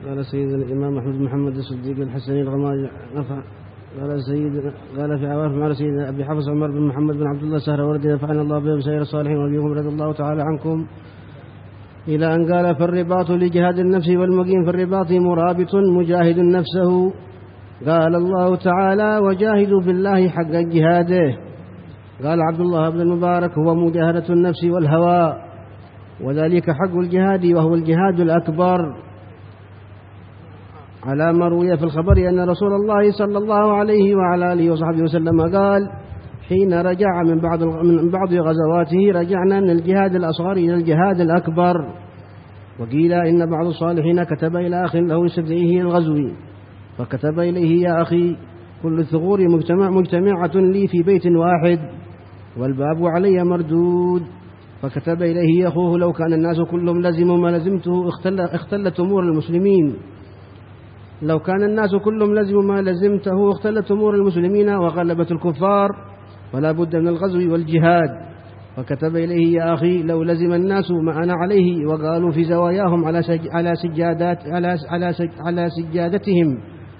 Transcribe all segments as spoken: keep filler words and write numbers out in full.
قال سيدنا الإمام أحمد بن محمد الصديق الحسني الغماري نفع قال سيدنا قال في عواف مع سيدنا أبي حفص عمر بن محمد بن عبد الله السهروردي نفعنا الله بهم سير الصالحين وبكم رضي الله تعالى عنكم، إلى أن قال فالرباط لجهاد النفس والمقيم في الرباط مرابط مجاهد نفسه. قال الله تعالى وجاهدوا بالله حق جهاده. قال عبد الله بن المبارك هو مجاهدة النفس والهوى، وذلك حق الجهاد وهو الجهاد الأكبر، على ما روي في الخبر أن رسول الله صلى الله عليه وعلى آله وصحبه وسلم قال حين رجع من بعض من بعض غزواته رجعنا من الجهاد الأصغر إلى الجهاد الأكبر. وقيل إن بعض الصالحين كتب إلى أخ له يستدعيه الغزو فكتب إليه يا أخي كل الثغور مجتمع مجتمعة لي في بيت واحد والباب علي مردود، فكتب إليه أخوه لو كان الناس كلهم لزموا ما لزمته اختل اختلت أمور المسلمين لو كان الناس كلهم لزموا ما لزمته اختلت أمور المسلمين وغلبت الكفار فلا بد من الغزو والجهاد. فكتب إليه يا أخي لو لزم الناس ما أنا عليه وقالوا في زواياهم على سج على سجادات على على سج على سجادتهم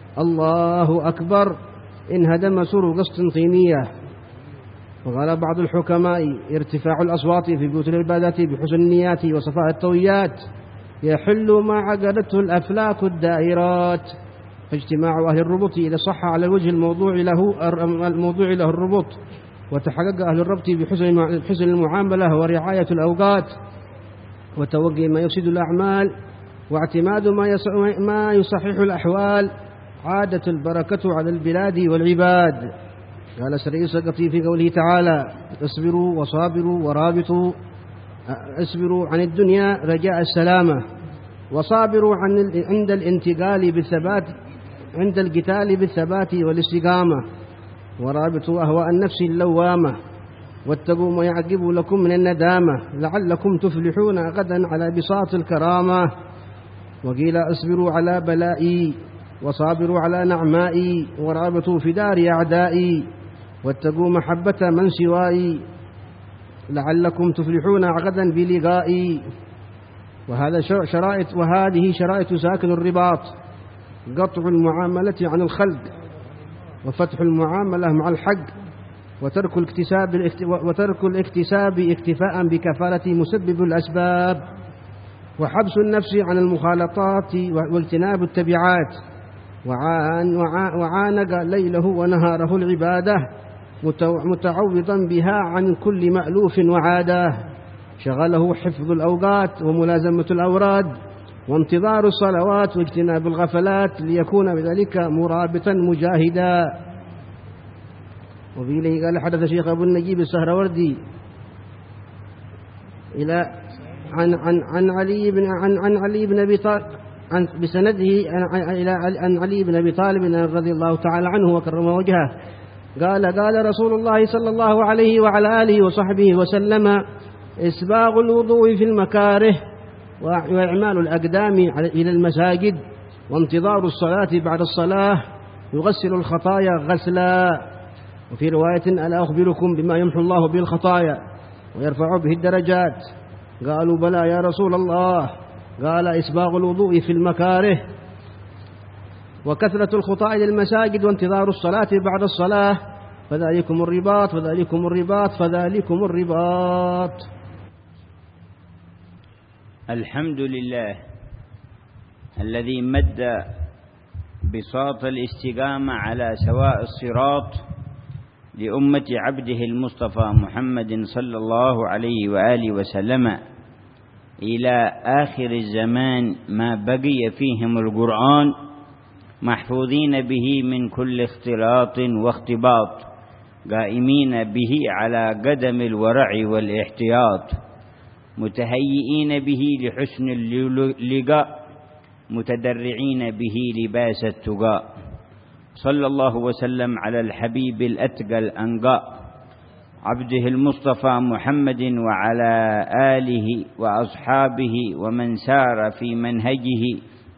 الله أكبر انهدم سور قسطنطينية. وقال بعض الحكماء ارتفاع الأصوات في بيوت العبادات بحسن النيات وصفاء الطويات يحل ما عقدته الأفلاك الدائرات، فاجتماع أهل الربط إذا صح على الوجه الموضوع له الموضوع له الربط وتحقق أهل الربط بحسن حسن المعاملة ورعاية الأوقات وتوقي ما يفسد الأعمال واعتماد ما يصحح الأحوال عادت البركة على البلاد والعباد. قال سري السقطي في قوله تعالى اصبروا وصابروا ورابطوا، اصبروا عن الدنيا رجاء السلامة، وصابروا عن عند الانتقال بالثبات عند القتال بالثبات والاستقامة، ورابطوا أهواء النفس اللوامة، واتقوا ما يعقب لكم من الندامة لعلكم تفلحون غدا على بساط الكرامة. وقيل اصبروا على بلائي وصابروا على نعمائي ورابطوا في دار أعدائي، واتقوا محبة من سوائي لعلكم تفلحون غدا بلقائي. وهذا شرائط وهذه شرائط ساكن الرباط: قطع المعاملة عن الخلق، وفتح المعاملة مع الحق، وترك الاكتساب وترك الاكتساب اكتفاء بكفالة مسبب الأسباب، وحبس النفس عن المخالطات واجتناب التبعات، وعانق ليله ونهاره العبادة متعوضا بها عن كل مألوف وعادة، شغله حفظ الأوقات وملازمة الأوراد وانتظار الصلوات واجتناب الغفلات ليكون بذلك مرابطا مجاهدا. وفي إليه قال حدث شيخ أبو النجيب السهروردي إلى عن عن عن علي بن عن عن علي بن أبي طالب عن بسنده عن إلى عن علي بن أبي طالب رضي الله تعالى عنه وكرم وجهه قال قال رسول الله صلى الله عليه وعلى آله وصحبه وسلم: إسباغ الوضوء في المكاره وإعمال الأقدام إلى المساجد وانتظار الصلاة بعد الصلاة يغسل الخطايا غسلا. وفي رواية: ألا أخبركم بما يمحو الله به الخطايا ويرفع به الدرجات؟ قالوا: بلى يا رسول الله. قال: إسباغ الوضوء في المكاره وكثرة الخطاء إلى المساجد وانتظار الصلاة بعد الصلاة، فذلكم الرباط فذلكم الرباط فذلكم الرباط. الحمد لله الذي مد بساط الاستقامة على سواء الصراط لأمة عبده المصطفى محمد صلى الله عليه وآله وسلم إلى آخر الزمان ما بقي فيهم القرآن محفوظين به من كل اختلاط واختباط، قائمين به على قدم الورع والاحتياط، متهيئين به لحسن اللقاء، متدرعين به لباس التقاء. صلى الله وسلم على الحبيب الأتقى الأنقاء عبده المصطفى محمد وعلى آله وأصحابه ومن سار في منهجه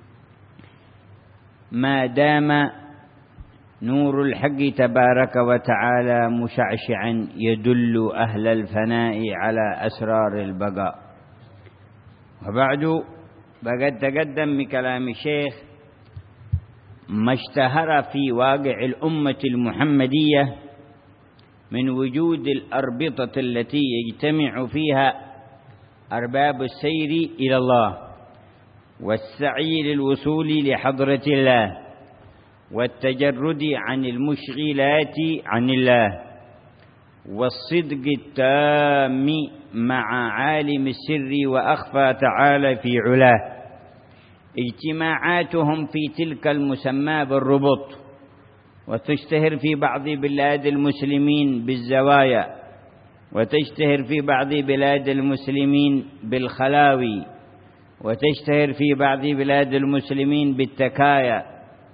ما دام نور الحق تبارك وتعالى مشعشعا يدل أهل الفناء على أسرار البقاء. وبعد، فقد تقدم بكلام الشيخ ما اشتهر في واقع الأمة المحمدية من وجود الأربطة التي يجتمع فيها أرباب السير إلى الله والسعي للوصول لحضرة الله والتجرد عن المشغلات عن الله والصدق التام مع عالم السر وأخفى تعالى في علاه. اجتماعاتهم في تلك المسمى بالربط، وتشتهر في بعض بلاد المسلمين بالزوايا، وتشتهر في بعض بلاد المسلمين بالخلاوي، وتشتهر في بعض بلاد المسلمين بالتكايا.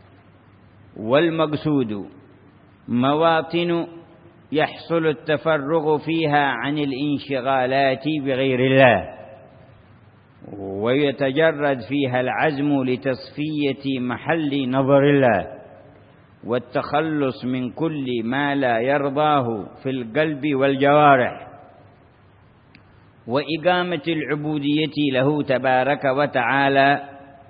والمقصود مواطن يحصل التفرغ فيها عن الانشغالات بغير الله، ويتجرد فيها العزم لتصفية محل نظر الله والتخلص من كل ما لا يرضاه في القلب والجوارح، وإقامة العبودية له تبارك وتعالى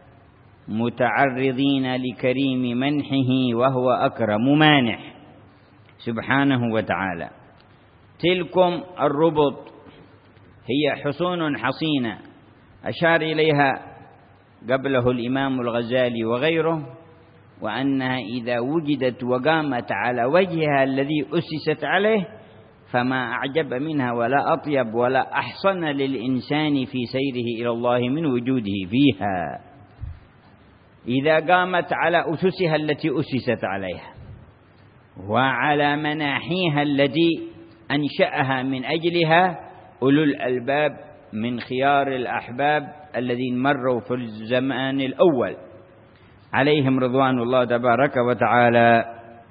متعرضين لكريم منحه وهو أكرم مانح سبحانه وتعالى. تلكم الربط هي حصون حصينة أشار إليها قبله الإمام الغزالي وغيره، وأنها إذا وجدت وقامت على وجهها الذي أسست عليه فما أعجب منها ولا أطيب ولا أحسن للإنسان في سيره إلى الله من وجوده فيها، إذا قامت على أسسها التي أسست عليها وعلى مناحيها التي أنشأها من أجلها أولو الألباب من خيار الأحباب الذين مروا في الزمان الأول عليهم رضوان الله تبارك وتعالى.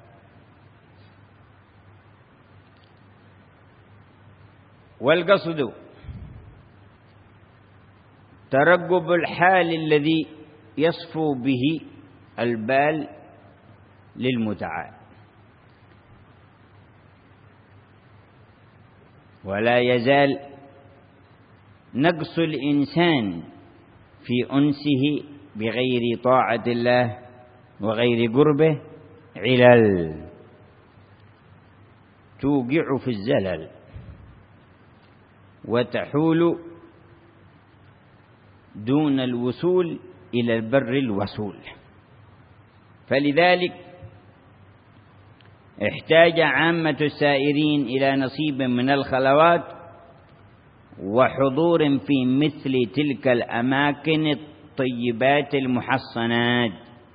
والقصد ترقب الحال الذي يصفو به البال للمتعال، ولا يزال نقص الإنسان في أنسه بغير طاعة الله وغير قربه علل توقع في الزلل وتحول دون الوصول إلى البر الوصول. فلذلك احتاج عامة السائرين إلى نصيب من الخلوات وحضور في مثل تلك الأماكن الطيبات المحصنات،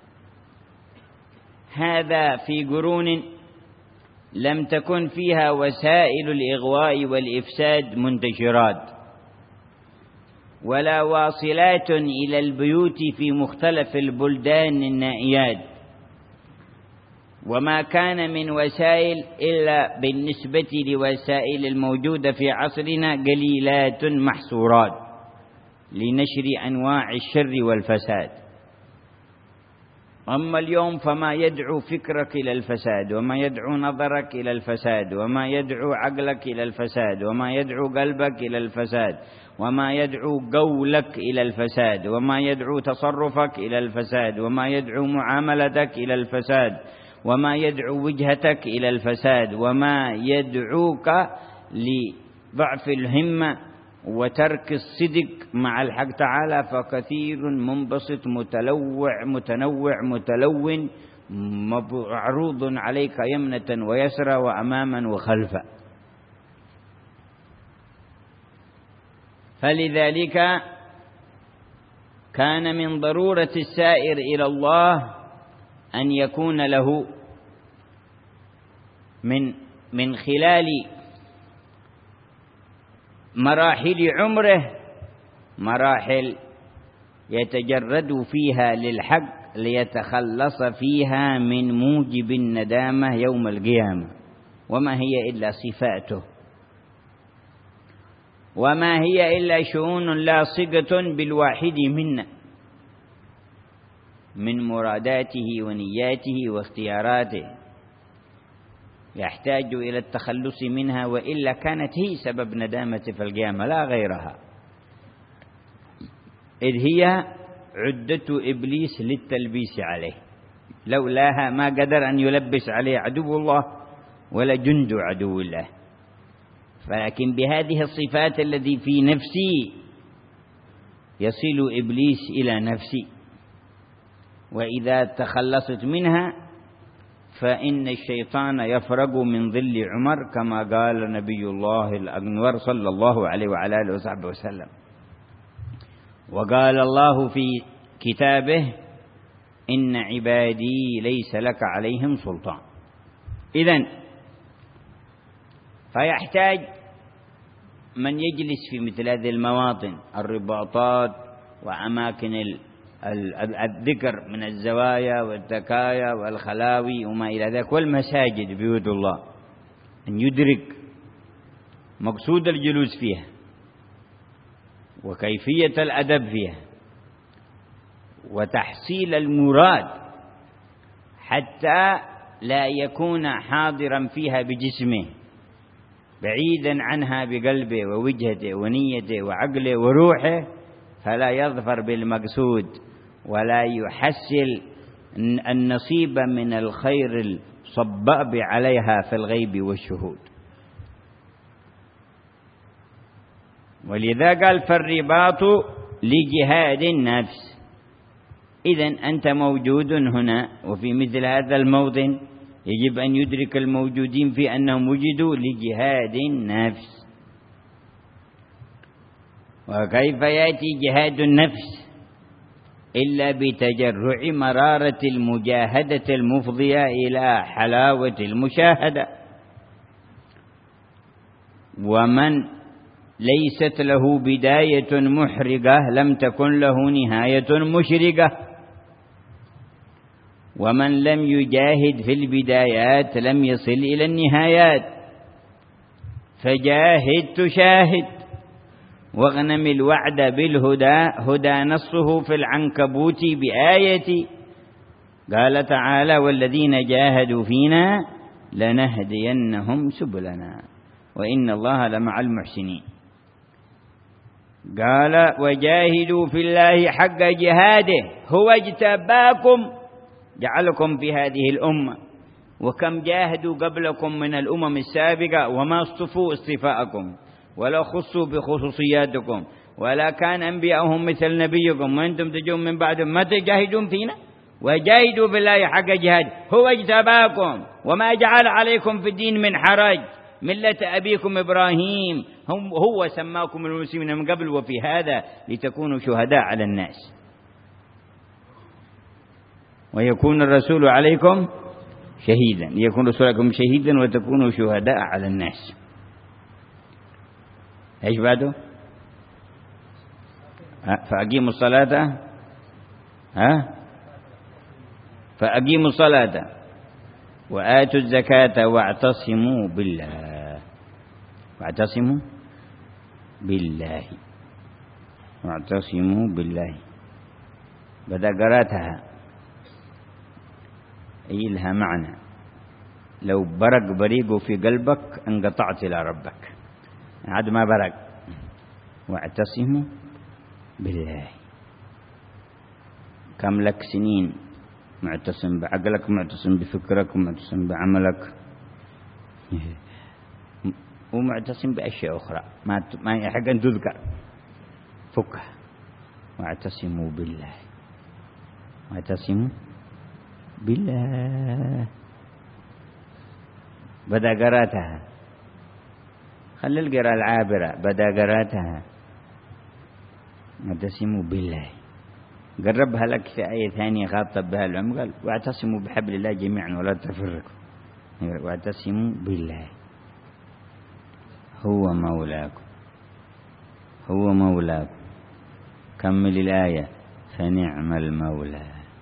هذا في قرون لم تكن فيها وسائل الإغواء والإفساد منتشرات، ولا واصلات إلى البيوت في مختلف البلدان النائيات، وما كان من وسائل إلا بالنسبة لوسائل الموجودة في عصرنا قليلات محصورات لنشر أنواع الشر والفساد. أما اليوم فما يدعو فكرك إلى الفساد، وما يدعو نظرك إلى الفساد، وما يدعو عقلك إلى الفساد، وما يدعو قلبك إلى الفساد، وما يدعو قولك إلى الفساد، وما يدعو تصرفك إلى الفساد، وما يدعو معاملتك إلى الفساد، وما يدعو وجهتك إلى الفساد، وما يدعوك لضعف الهمة وترك الصدق مع الحق تعالى، فكثير منبسط متلوع متنوع متلون معروض عليك يمنة ويسرى وأماما وخلفا. فلذلك كان من ضرورة السائر إلى الله أن يكون له من من خلال مراحل عمره مراحل يتجرد فيها للحق ليتخلص فيها من موجب الندامة يوم القيامة، وما هي إلا صفاته، وما هي إلا شؤون لاصقة بالواحد منا من مراداته ونياته واختياراته، يحتاج إلى التخلص منها، وإلا كانت هي سبب ندامة في القيامة لا غيرها، إذ هي عدة إبليس للتلبيس عليه، لولاها ما قدر أن يلبس عليه عدو الله ولا جند عدو الله. فلكن بهذه الصفات التي في نفسي يصل إبليس إلى نفسي، وإذا تخلصت منها فإن الشيطان يفرغ من ظل عمر كما قال نبي الله الأنور صلى الله عليه وعلى آله وصحبه وسلم. وقال الله في كتابه: إن عبادي ليس لك عليهم سلطان. إذن فيحتاج من يجلس في مثل هذه المواطن، الرباطات وأماكن الذكر من الزوايا والتكايا والخلاوي وما إلى ذلك، والمساجد بيوت الله، أن يدرك مقصود الجلوس فيها وكيفية الأدب فيها وتحصيل المراد، حتى لا يكون حاضرا فيها بجسمه بعيدا عنها بقلبه ووجهته ونيته وعقله وروحه، فلا يظفر بالمقصود ولا يحصل النصيب من الخير الصباب عليها في الغيب والشهود. ولذا قال: فالرباط لجهاد النفس. إذن أنت موجود هنا وفي مثل هذا الموطن، يجب أن يدرك الموجودين في أنهم وجدوا لجهاد النفس. وكيف يأتي جهاد النفس إلا بتجرع مرارة المجاهدة المفضية إلى حلاوة المشاهدة. ومن ليست له بداية محرقة لم تكن له نهاية مشرقة، ومن لم يجاهد في البدايات لم يصل إلى النهايات. فجاهد تشاهد، واغنم الوعد بالهدى، هدى نصه في العنكبوت بآية. قال تعالى: والذين جاهدوا فينا لنهدينهم سبلنا وإن الله لمع المحسنين. قال: وجاهدوا في الله حق جهاده هو اجتباكم جعلكم في هذه الأمة. وكم جاهدوا قبلكم من الأمم السابقة وما اصطفوا اصطفاءكم ولا خصوا بخصوصياتكم ولا كان أنبياءهم مثل نبيكم، وأنتم تجون من بعدهم ما تجاهدون فينا. وجاهدوا بالله حق جهاد هو اجتباكم وما جعل عليكم في الدين من حرج ملة أبيكم إبراهيم، هو سماكم المسلمين من قبل وفي هذا لتكونوا شهداء على الناس ويكون الرسول عليكم شهيدا، يكون الرسول عليكم شهيدا وتكونوا شهداء على الناس. ايش بعده؟ فأقيموا الصلاة ها فأقيموا الصلاة وآتوا الزكاة واعتصموا بالله واعتصموا بالله واعتصموا بالله. بدأ قراتها أي لها معنى. لو برق بريق في قلبك انقطعت إلى ربك، عاد ما برق. واعتصموا بالله. كم لك سنين معتصم بعقلك، معتصم بفكرك، معتصم بعملك، ومعتصم بأشياء أخرى ما ما يحق أن تذكر. فكها. واعتصموا بالله واعتصموا بالله. بدأ قراتها، خلي القراءة العابرة. بدأ قراتها واعتصموا بالله. قربها لك في آية ثانية خاطب بها العلماء، قال: واعتصموا بحبل الله جميعا ولا تفرقوا. واعتصموا بالله هو مولاكم هو مولاكم. كمل الآية: فنعم المولى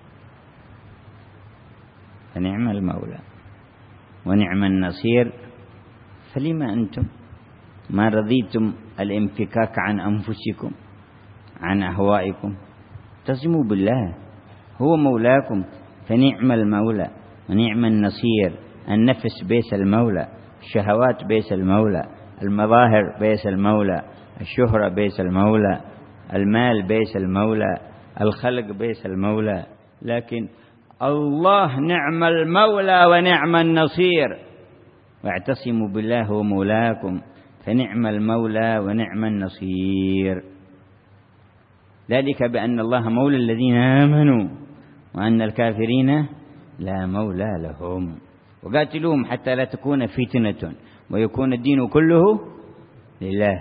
فنعم المولى ونعم النصير. فلما أنتم ما رضيتم الانفكاك عن أنفسكم عن أهوائكم؟ اعتصموا بالله هو مولاكم، فنعم المولى ونعم النصير. النفس بيس المولى، الشهوات بيس المولى، المظاهر بيس المولى، الشهرة بيس المولى، المال بيس المولى، الخلق بيس المولى، لكن الله نعم المولى ونعم النصير، واعتصموا بالله هو مولاكم، فنعم المولى ونعم النصير. ذلك بأن الله مولى الذين آمنوا وأن الكافرين لا مولى لهم. وقاتلوهم حتى لا تكون فتنة ويكون الدين كله لله،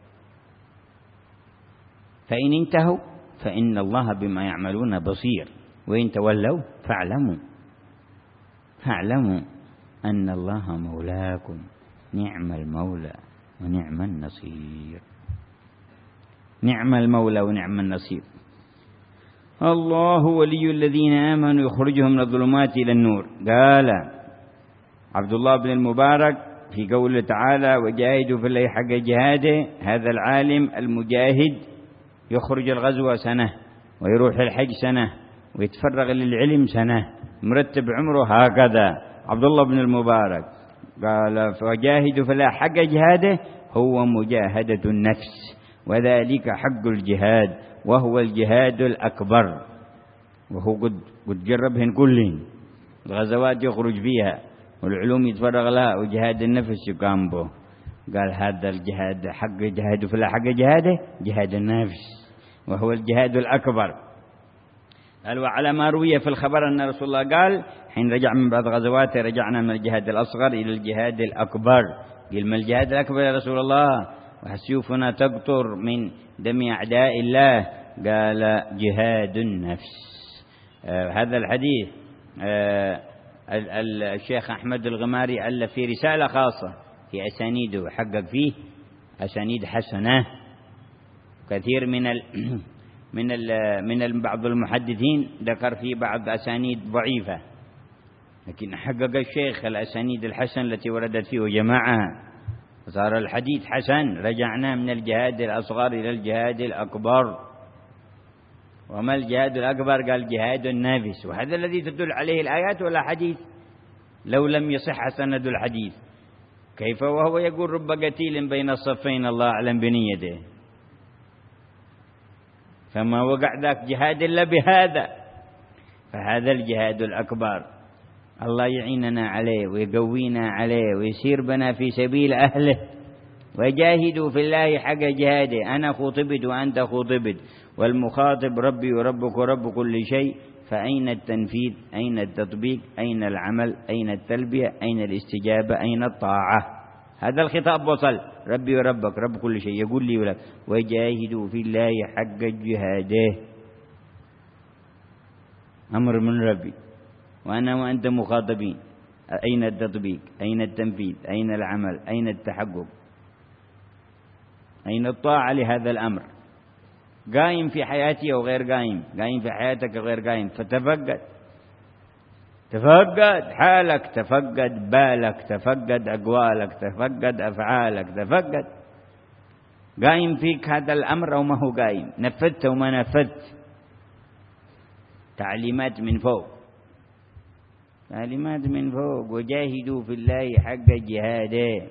فإن انتهوا فإن الله بما يعملون بصير، وإن تولوا فاعلموا فاعلموا أن الله مولاكم نعم المولى ونعم النصير. نعم المولى ونعم النصير. الله ولي الذين آمنوا يخرجهم من الظلمات إلى النور. قال عبد الله بن المبارك في قوله تعالى وجاهدوا في الله حق جهاده، هذا العالم المجاهد يخرج الغزوة سنة ويروح الحج سنة ويتفرغ للعلم سنة، مرتب عمره هكذا. عبد الله بن المبارك قال فجاهدوا في الله حق جهاده هو مجاهدة النفس، وذلك حق الجهاد وهو الجهاد الأكبر، وهو قد قد جربهن كلهن، الغزوات يخرج فيها والعلوم يتفرغ لها وجهاد النفس يقام به. قال هذا الجهاد حق جهاد في الله حق جهاده جهاد النفس وهو الجهاد الأكبر. قال وعلى ما روي في الخبر أن رسول الله قال حين رجع من بعض غزواته رجعنا من الجهاد الأصغر إلى الجهاد الأكبر. قال ما الجهاد الأكبر يا رسول الله وسيوفنا تقطر من دم أعداء الله؟ قال جهاد النفس. آه هذا الحديث آه الشيخ أحمد الغماري ألف في رسالة خاصة في أسانيده وحقق فيه أسانيد حسنة. كثير من ال من ال من ال بعض المحدثين ذكر فيه بعض أسانيد ضعيفة، لكن حقق الشيخ الأسانيد الحسن التي وردت فيه وجماعها، صار الحديث حسن. رجعنا من الجهاد الأصغر إلى الجهاد الأكبر. وما الجهاد الأكبر؟ قال جهاد النفس، وهذا الذي تدل عليه الآيات ولا حديث؟ لو لم يصح سند الحديث كيف وهو يقول رب قتيل بين الصفين الله أعلم بنيته؟ فما وقع ذاك جهاد إلا بهذا، فهذا الجهاد الأكبر الله يعيننا عليه ويقوينا عليه ويسير بنا في سبيل أهله. وجاهدوا في الله حق جهاده. أنا خطبت وأنت خطبت والمخاطب ربي وربك ورب كل شيء، فأين التنفيذ؟ أين التطبيق؟ أين العمل؟ أين التلبية؟ أين الاستجابة؟ أين الطاعة؟ هذا الخطاب وصل ربي وربك رب كل شيء يقول لي ولك وجاهدوا في الله حق جهاده، أمر من ربي وأنا وأنت مخاطبين. أين التطبيق؟ أين التنفيذ؟ أين العمل؟ أين التحقق؟ أين الطاعة لهذا الأمر؟ قائم في حياتي أو غير قائم؟ قائم في حياتك أو غير قائم؟ فتفقد تفقد حالك، تفقد بالك، تفقد أقوالك، تفقد أفعالك، تفقد قائم فيك هذا الأمر أو ما هو قائم؟ نفذت أو ما نفذت؟ تعليمات من فوق، تعليمات من فوق. وجاهدوا في الله حق جهاده.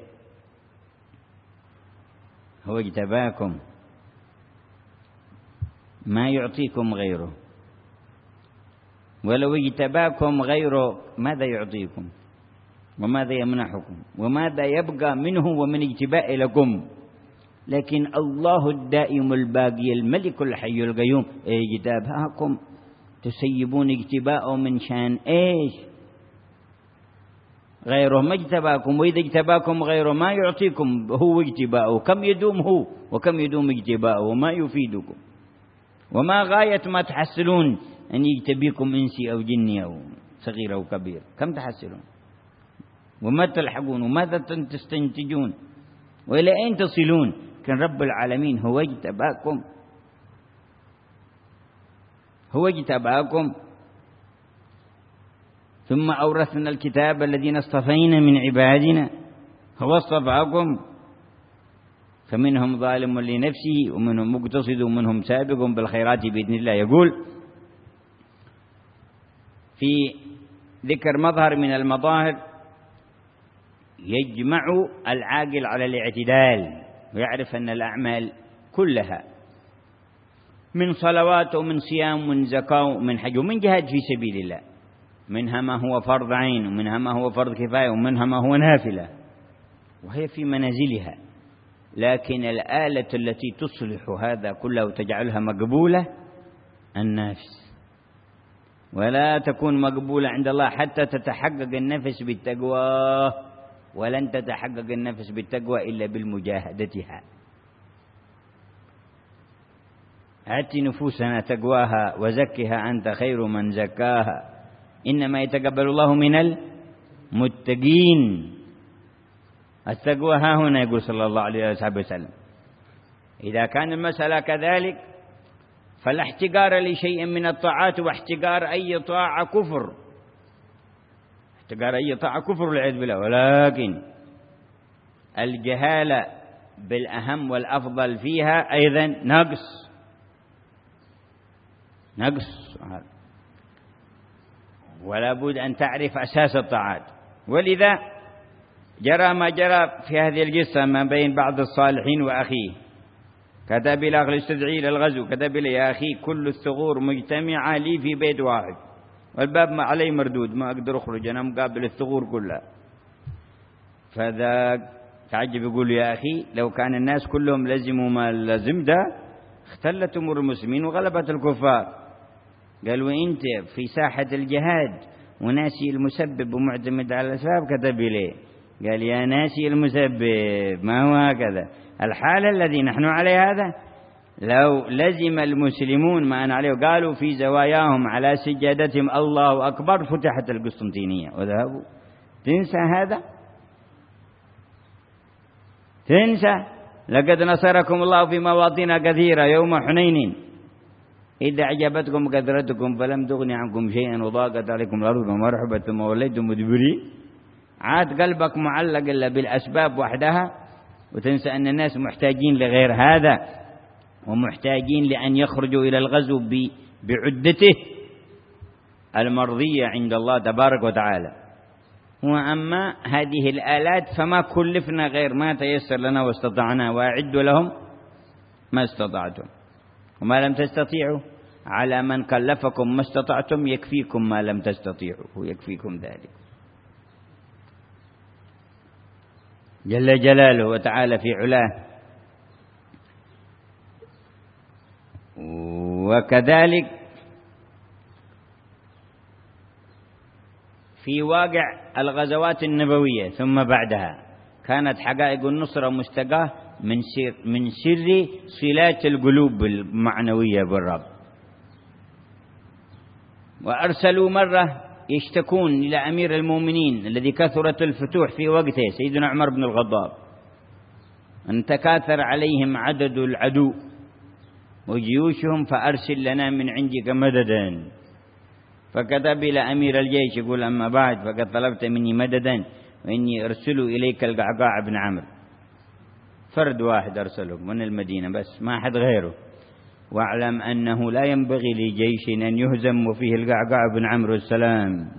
هو اجتباكم ما يعطيكم غيره، ولو اجتباكم غيره ماذا يعطيكم وماذا يمنحكم وماذا يبقى منه ومن اجتباء لكم؟ لكن الله الدائم الباقي الملك الحي القيوم اجتباكم تسيبون اجتباءه من شان ايش؟ غيره ما اجتباكم. وإذا اجتباكم غيره ما يعطيكم هو اجتباءه. كم يدوم هو وكم يدوم اجتباءه وما يفيدكم؟ وما غاية ما تحصلون أن يجتبيكم إنسي أو جني أو صغير أو كبير؟ كم تحصلون وما تلحقون وماذا تستنتجون وإلى أين تصلون؟ كان رب العالمين هو اجتباكم، هو اجتباكم. ثم أورثنا الكتاب الذين اصطفينا من عبادنا، هو اصطفاكم، فمنهم ظالم لنفسه ومنهم مقتصد ومنهم سابق بالخيرات بإذن الله. يقول في ذكر مظهر من المظاهر يجمع العاقل على الاعتدال ويعرف أن الأعمال كلها من صلوات ومن صيام ومن زكاة ومن حج ومن جهاد في سبيل الله، منها ما هو فرض عين ومنها ما هو فرض كفاية ومنها ما هو نافلة، وهي في منازلها. لكن الآلة التي تصلح هذا كله وتجعلها مقبولة النفس، ولا تكون مقبولة عند الله حتى تتحقق النفس بالتقوى، ولن تتحقق النفس بالتقوى إلا بالمجاهدتها. آت نفوسنا تقواها وزكها أنت خير من زكاها إنما يتقبل الله من المتقين. التقوى ها هنا يقول صلى الله عليه وسلم. إذا كان المسألة كذلك فلا احتقار لشيء من الطاعات، واحتقار أي طاعة كفر، احتقار أي طاعة كفر والعياذ بالله. ولكن الجهالة بالأهم والأفضل فيها أيضا نقص نقص ولا بد أن تعرف أساس الطاعات. ولذا جرى ما جرى في هذه القصة ما بين بعض الصالحين وأخيه. كتب الأخ يستدعي إلى الغزو، كتب لي يا أخي كل الثغور مجتمعة لي في بيت واحد والباب ما علي مردود، ما أقدر أخرج، أنا مقابل الثغور كلها. فذا تعجب يقول يا أخي لو كان الناس كلهم لزموا ما لزم ده اختلت أمور المسلمين وغلبت الكفار. قال وإنت في ساحة الجهاد وناسي المسبب ومعتمد على الأسباب، كتب لي قال يا ناسي المسبب ما هو هكذا الحالة الذي نحن عليه هذا. لو لزم المسلمون ما أنا عليه قالوا في زواياهم على سجادتهم الله أكبر فتحت القسطنطينية وذهبوا. تنسى هذا؟ تنسى؟ لقد نصركم الله في مواطن كثيرة يوم حنين إذا أعجبتكم كثرتكم فلم تغن عنكم شيئا وضاقت عليكم الأرض بما رحبت ثم وليتم مدبرين. عاد قلبك معلق إلا بالأسباب وحدها وتنسى أن الناس محتاجين لغير هذا، ومحتاجين لأن يخرجوا إلى الغزو بعدته المرضية عند الله تبارك وتعالى. وأما هذه الآلات فما كلفنا غير ما تيسر لنا واستطعنا، وأعدوا لهم ما استطعتم وما لم تستطيعوا على من كلفكم ما استطعتم يكفيكم ما لم تستطيعوا ويكفيكم ذلك جل جلاله وتعالى في علاه. وكذلك في واقع الغزوات النبوية ثم بعدها كانت حقائق النصرة مستقاة من سر من سر صلات القلوب المعنوية بالرب. وأرسلوا مرة يشتكون إلى أمير المؤمنين الذي كثرت الفتوح في وقته سيدنا عمر بن الخطاب أن تكاثر عليهم عدد العدو وجيوشهم فأرسل لنا من عندك مددا. فكتب إلى أمير الجيش يقول أما بعد فقد طلبت مني مددا وإني أرسل إليك القعقاع بن عمرو. فرد واحد أرسله من المدينة بس ما أحد غيره. واعلم أنه لا ينبغي لجيش أن يهزم وفيه القعقاع بن عمرو السلام.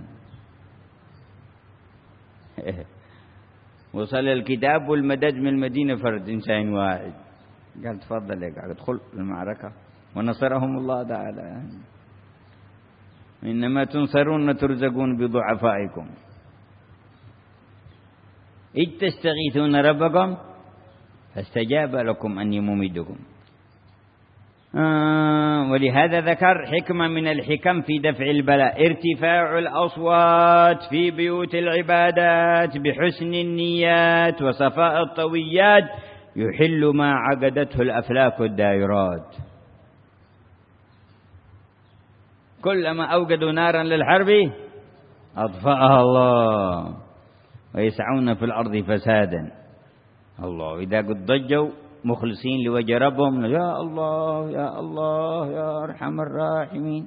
وصل الكتاب والمدد من المدينة فرد إنسان واحد. قال تفضل لك ادخل المعركة ونصرهم الله تعالى. إنما تنصرون ترزقون بضعفائكم إذ تستغيثون ربكم فاستجاب لكم أني ممدكم. آه ولهذا ذكر حكمة من الحكم في دفع البلاء ارتفاع الأصوات في بيوت العبادات بحسن النيات وصفاء الطويات يحل ما عقدته الأفلاك الدائرات. كلما أوقدوا نارا للحرب أطفأها الله ويسعون في الأرض فسادا. الله إذا قد ضجوا مخلصين لوجه ربهم يا الله يا الله يا أرحم الراحمين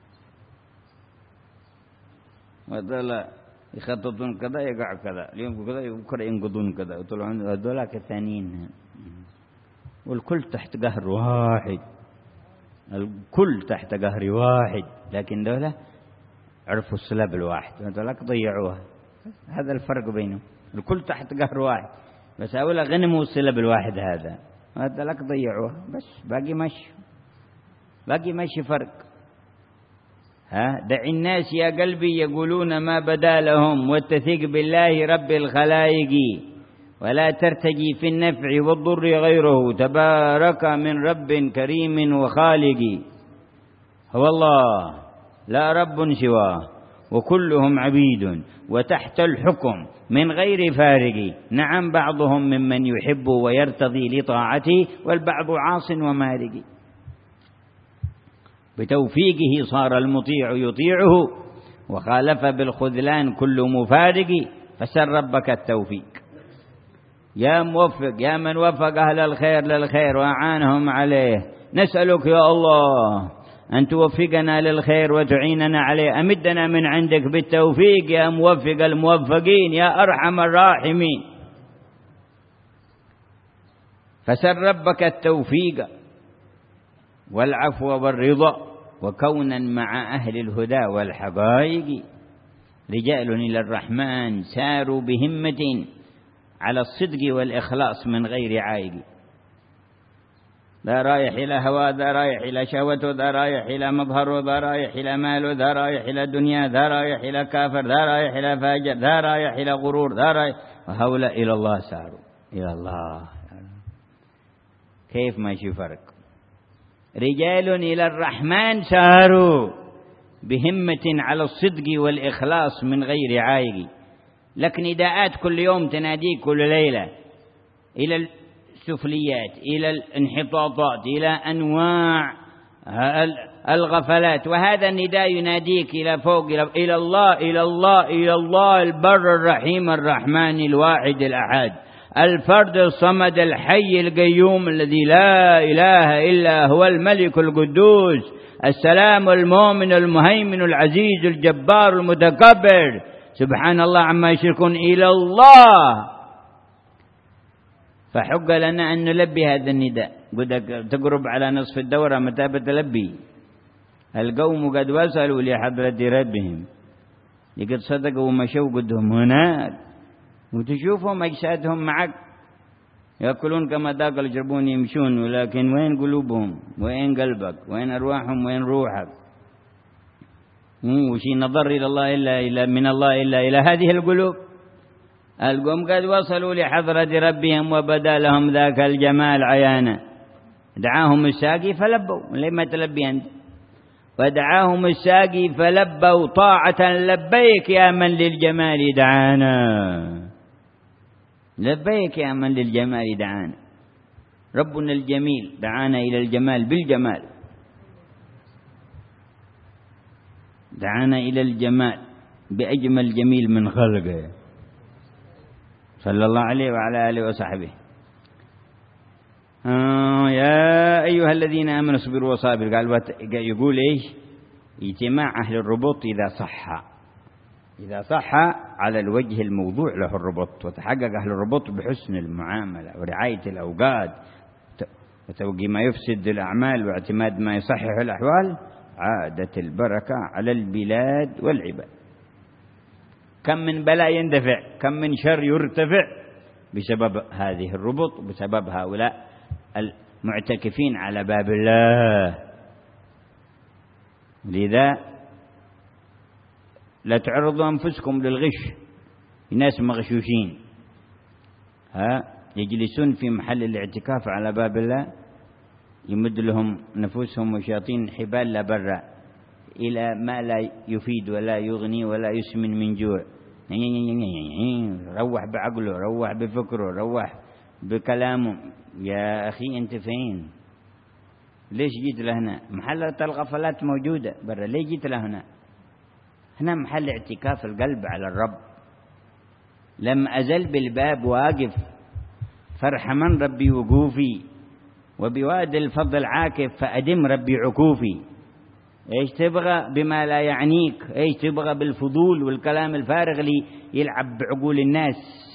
وهذول يخططون كذا يقع كذا اليوم كذا بكرة ينقضون كذا وطلعون هذولاك الثانيين والكل تحت قهر واحد، الكل تحت قهر واحد، لكن دولة عرفوا السلاب الواحد وهذولاك ضيعوها. هذا الفرق بينهم، الكل تحت قهر واحد بس هؤلاء غنموا السلب الواحد هذا، هذا لك ضيعوه بس باقي مشي. باقي ماشي فرق. ها دع الناس يا قلبي يقولون ما بدا لهم، واتثق بالله رب الخلائق، ولا ترتجي في النفع والضر غيره، تبارك من رب كريم وخالق. هو الله لا رب سواه، وكلهم عبيد وتحت الحكم من غير فارق. نعم بعضهم ممن يحب ويرتضي لطاعته، والبعض عاص ومارق. بتوفيقه صار المطيع يطيعه، وخالف بالخذلان كل مفارق. فسل ربك التوفيق يا موفق، يا من وفق أهل الخير للخير وأعانهم عليه. نسألك يا الله أن توفقنا للخير وتعيننا عليه. أمدنا من عندك بالتوفيق يا موفق الموفقين يا أرحم الراحمين. فسل ربك التوفيق والعفو والرضا، وكونا مع أهل الهدى والحقائق. رجال إلى الرحمن ساروا بهمة على الصدق والإخلاص من غير عائق. ذا رايح إلى هوى، ذا رايح إلى شهوته، ذا رايح إلى مظهره، ذا رايح إلى ماله، ذا رايح إلى دنيا، ذا رايح إلى كافر، ذا رايح إلى فاجر، ذا رايح إلى غرور، ذا رايح، وهؤلاء إلى الله ساروا إلى الله. كيف ما يشوف فرق؟ رجال إلى الرحمن ساروا بهمة على الصدق والإخلاص من غير عائق. لك نداءات كل يوم تناديك كل ليلة إلى السفليات، إلى الانحطاطات، إلى أنواع الغفلات، وهذا النداء يناديك إلى فوق، إلى الله إلى الله إلى الله البر الرحيم الرحمن الواحد الأحد الفرد الصمد الحي القيوم الذي لا إله إلا هو الملك القدوس السلام المؤمن المهيمن العزيز الجبار المتكبر. سبحان الله عما يشركون، إلى الله. فحق لنا أن نلبي هذا النداء. بدك تقرب على نصف الدورة متى بتلبي؟ القوم قد وصلوا لحضرة ربهم، لقد صدقوا ومشوا قدهم هناك، وتشوفهم أجسادهم معك يأكلون كما تأكل يشربون يمشون، ولكن وين قلوبهم؟ وين قلبك؟ وين أرواحهم؟ وين روحك؟ وشي نظر إلى الله إلا إلى من الله إلا إلى هذه القلوب. القوم قد وصلوا لحضرة ربهم وبدا لهم ذاك الجمال عيانا. دعاهم الساقي فلبوا، لما تلبي أنت؟ ودعاهم الساقي فلبوا طاعة لبيك يا من للجمال دعانا، لبيك يا من للجمال دعانا. ربنا الجميل دعانا إلى الجمال بالجمال، دعانا إلى الجمال بأجمل جميل من خلقه صلى الله عليه وعلى آله وصحبه. آه يا أيها الذين آمنوا اصبروا وصابروا. قال يقول إيش؟ اجتماع أهل الربط إذا صح، إذا صح على الوجه الموضوع له الربط، وتحقق أهل الربط بحسن المعاملة ورعاية الأوقات وتوقي ما يفسد الأعمال واعتماد ما يصحح الأحوال، عادت البركة على البلاد والعباد. كم من بلاء يندفع، كم من شر يرتفع بسبب هذه الربط، بسبب هؤلاء المعتكفين على باب الله. لذا لا تعرضوا أنفسكم للغش. الناس مغشوشين، ها يجلسون في محل الاعتكاف على باب الله، يمد لهم نفوسهم وشياطين حبال لا برا إلى ما لا يفيد ولا يغني ولا يسمن من جوع. روح بعقله، روح بفكره، روح بكلامه. يا أخي أنت فين؟ ليش جيت لهنا؟ محل الغفلات موجودة برا، ليش جيت لهنا؟ هنا محل اعتكاف القلب على الرب. لم أزل بالباب واقف فارحمن ربي وقوفي، وبواد الفضل عاكف فأدم ربي عكوفي. ايش تبغى بما لا يعنيك؟ ايش تبغى بالفضول والكلام الفارغ اللي يلعب بعقول الناس،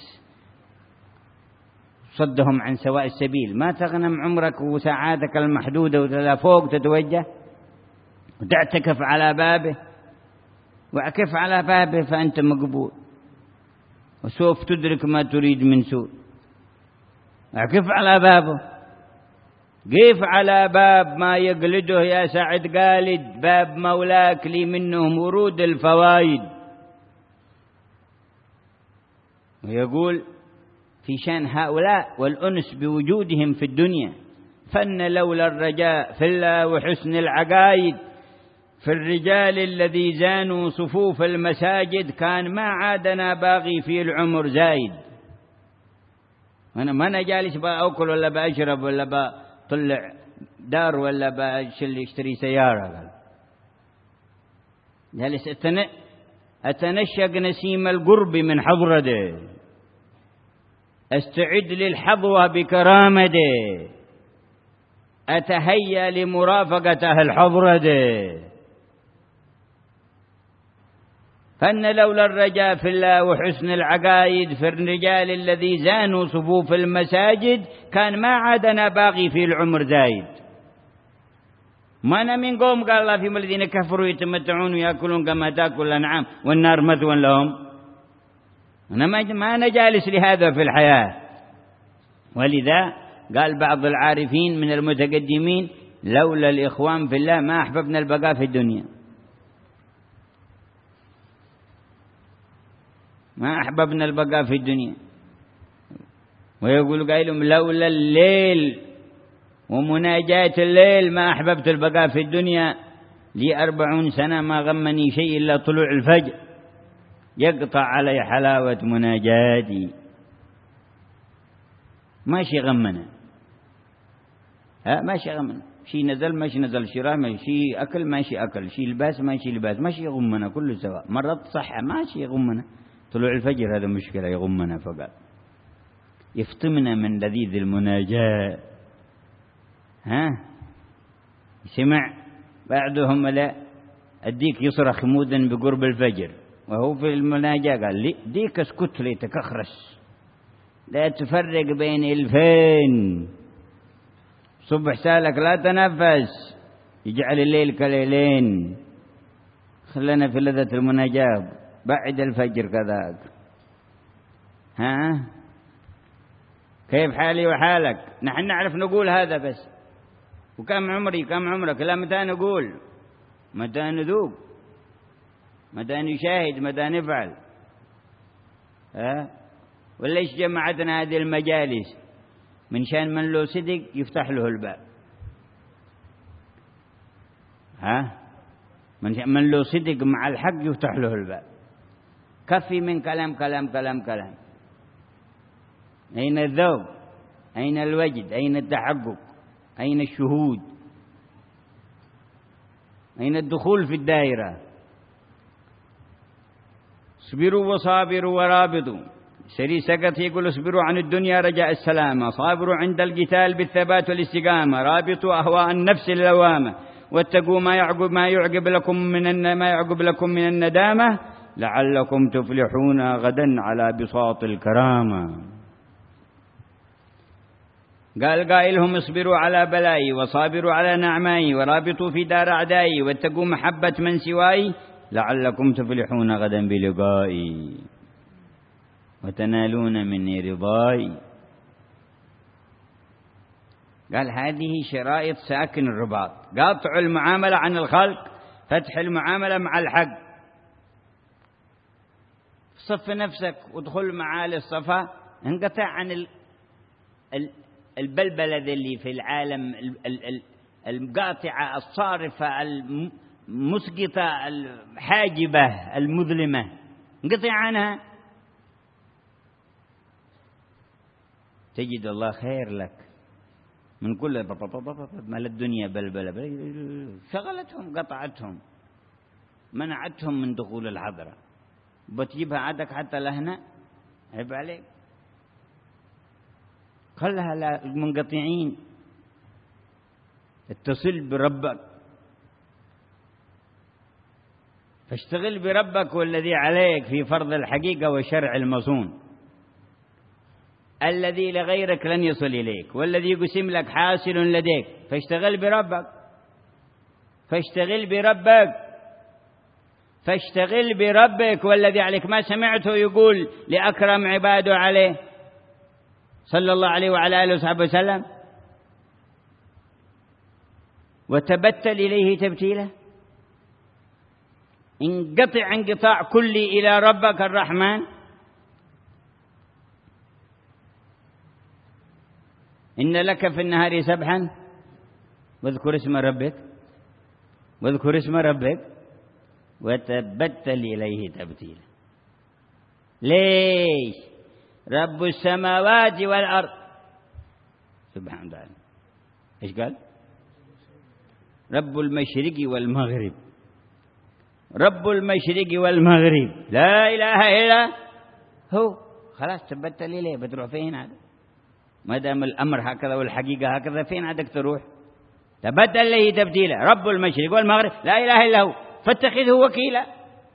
صدهم عن سواء السبيل؟ ما تغنم عمرك وساعاتك المحدودة وتلا فوق تتوجه وتعتكف على بابه، واعكف على بابه فأنت مقبول، وسوف تدرك ما تريد من سوء. اعكف على بابه قف على باب ما يقلده يا سعد قالد، باب مولاك لي منهم ورود الفوائد. ويقول في شأن هؤلاء والأنس بوجودهم في الدنيا: فن لولا الرجاء في الله وحسن العقايد، في الرجال الذي زانوا صفوف المساجد، كان ما عادنا باغي في العمر زايد. أنا ما أنا جالس بأكل ولا بأشرب ولا بطلع دار ولا بأشتري سيارة، قال جالس أتنشق نسيم القرب من حضرته، أستعد للحظوة بكرامته، أتهيأ لمرافقة أهل حضرته. فإن لولا الرجاء في الله وحسن العقائد، في الرجال الذي زانوا صفوف المساجد، كان ما عادنا باغي في العمر زايد. ما أنا من قوم قال الله فيما الذين كفروا يتمتعون ويأكلون كما تأكل الأنعام والنار مثوى لهم. أنا ما أنا جالس لهذا في الحياة. ولذا قال بعض العارفين من المتقدمين: لولا الإخوان في الله ما أحببنا البقاء في الدنيا، ما أحببنا البقاء في الدنيا. ويقول قائلهم: لولا الليل ومناجاة الليل ما أحببت البقاء في الدنيا، لي أربعون سنة ما غمني شيء إلا طلوع الفجر يقطع علي حلاوة مناجاتي. ماشي غمنا، ها ماشي غمنا، شي نزل ماشي نزل، شراء ماشي أكل ماشي أكل، شي لباس ماشي لباس، ماشي يغمنا كله سواء. مرض صحة ماشي يغمنا، طلوع الفجر هذا مشكلة يغمنا فقط، يفطمنا من لذيذ المناجاة. ها سمع بعضهم: لا أديك يصرخ مودا بقرب الفجر وهو في المناجاة، قال لي ديك اسكت لي تكخرس، لا تفرق بين الفين، صبح سالك لا تنفس، يجعل الليل كليلين، خلنا في لذة المناجاة بعد الفجر كذاك. ها كيف حالي وحالك؟ نحن نعرف نقول هذا بس، وكم عمري كم عمرك، لا متى نقول، متى نذوق، متى نشاهد، متى نفعل. ها وليش جمعتنا هذه المجالس؟ من شان من لو صدق يفتح له الباب. ها من من لو صدق مع الحق يفتح له الباب. كفي من كلام كلام كلام كلام. أين الذوق؟ أين الوجد؟ أين التحقق؟ أين الشهود؟ أين الدخول في الدائرة؟ اصبروا وصابروا ورابطوا. سري سقط يقول: اصبروا عن الدنيا رجاء السلامة، صابروا عند القتال بالثبات والاستقامة، رابطوا أهواء النفس اللوامة، واتقوا ما يعقب ما يعقب لكم من ما يعقب لكم من الندامة، لعلكم تفلحون غدا على بساط الكرامة. قال قائلهم: اصبروا على بلائي وصابروا على نعمائي، ورابطوا في دار أعدائي، واتقوا محبة من سواي، لعلكم تفلحون غدا بلقائي وتنالون مني رضاي. قال هذه شرائط ساكن الرباط: قاطع المعاملة عن الخلق، فتح المعاملة مع الحق، صف نفسك ودخل معالي الصفا، انقطع عن ال ال البلبلة اللي في العالم، القاطعة الصارفة المسقطة الحاجبة المظلمة، انقطع عنها، تجد الله خير لك من كل مال الدنيا. بلبلة شغلتهم، قطعتهم، منعتهم من دخول الحضرة، بتجيبها عادك حتى لهنا، عيب عليك. خلها لا منقطعين. اتصل بربك، فاشتغل بربك والذي عليك في فرض الحقيقة وشرع المصون، الذي لغيرك لن يصل إليك، والذي يقسم لك حاصل لديك. فاشتغل بربك، فاشتغل بربك، فاشتغل بربك والذي عليك. ما سمعته يقول لأكرم عباده عليه صلى الله عليه وعلى آله وصحبه وسلم: وتبتل إليه تبتيلا. انقطع انقطاع كلي إلى ربك الرحمن. إن لك في النهار سبحا واذكر اسم ربك واذكر اسم ربك وتبتل إليه تبتيلا. ليش؟ رب السماوات والأرض سبحانه وتعالى. إيش قال؟ رب المشرق والمغرب. رب المشرق والمغرب لا إله إلا هو. خلاص تبتل إليه. بتروح فين هذا؟ ما دام الأمر هكذا والحقيقة هكذا، فين عندك تروح؟ تبتل إليه تبتيلا. رب المشرق والمغرب لا إله إلا هو فاتخذه وكيلا.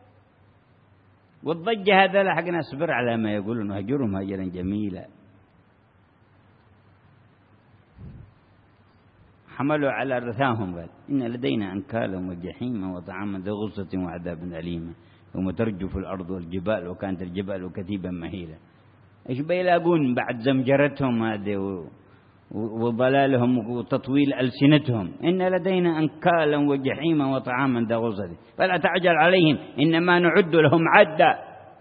والضجة هذا لحقنا اصبر على ما يقولون وهجرهم هجرا جميلا. حملوا على رثاهم قال إن لدينا أنكالا وجحيما وطعاما ذا غصة وعذابا أليما يوم ترجف الأرض والجبال وكانت الجبال كثيبا مهيلا. إيش بيلاقون بعد زمجرتهم هذه وضلالهم وتطويل ألسنتهم؟ إن لدينا أنكالا وجحيما وطعاما ذا غصة فلا تعجل عليهم إنما نعد لهم عدا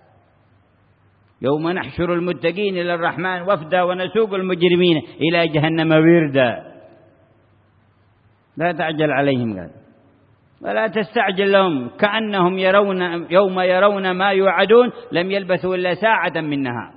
يوم نحشر المتقين إلى الرحمن وفدا ونسوق المجرمين إلى جهنم وردا. لا تعجل عليهم قال ولا تستعجل لهم كأنهم يرون يوم يرون ما يوعدون لم يلبثوا إلا ساعة من نهار.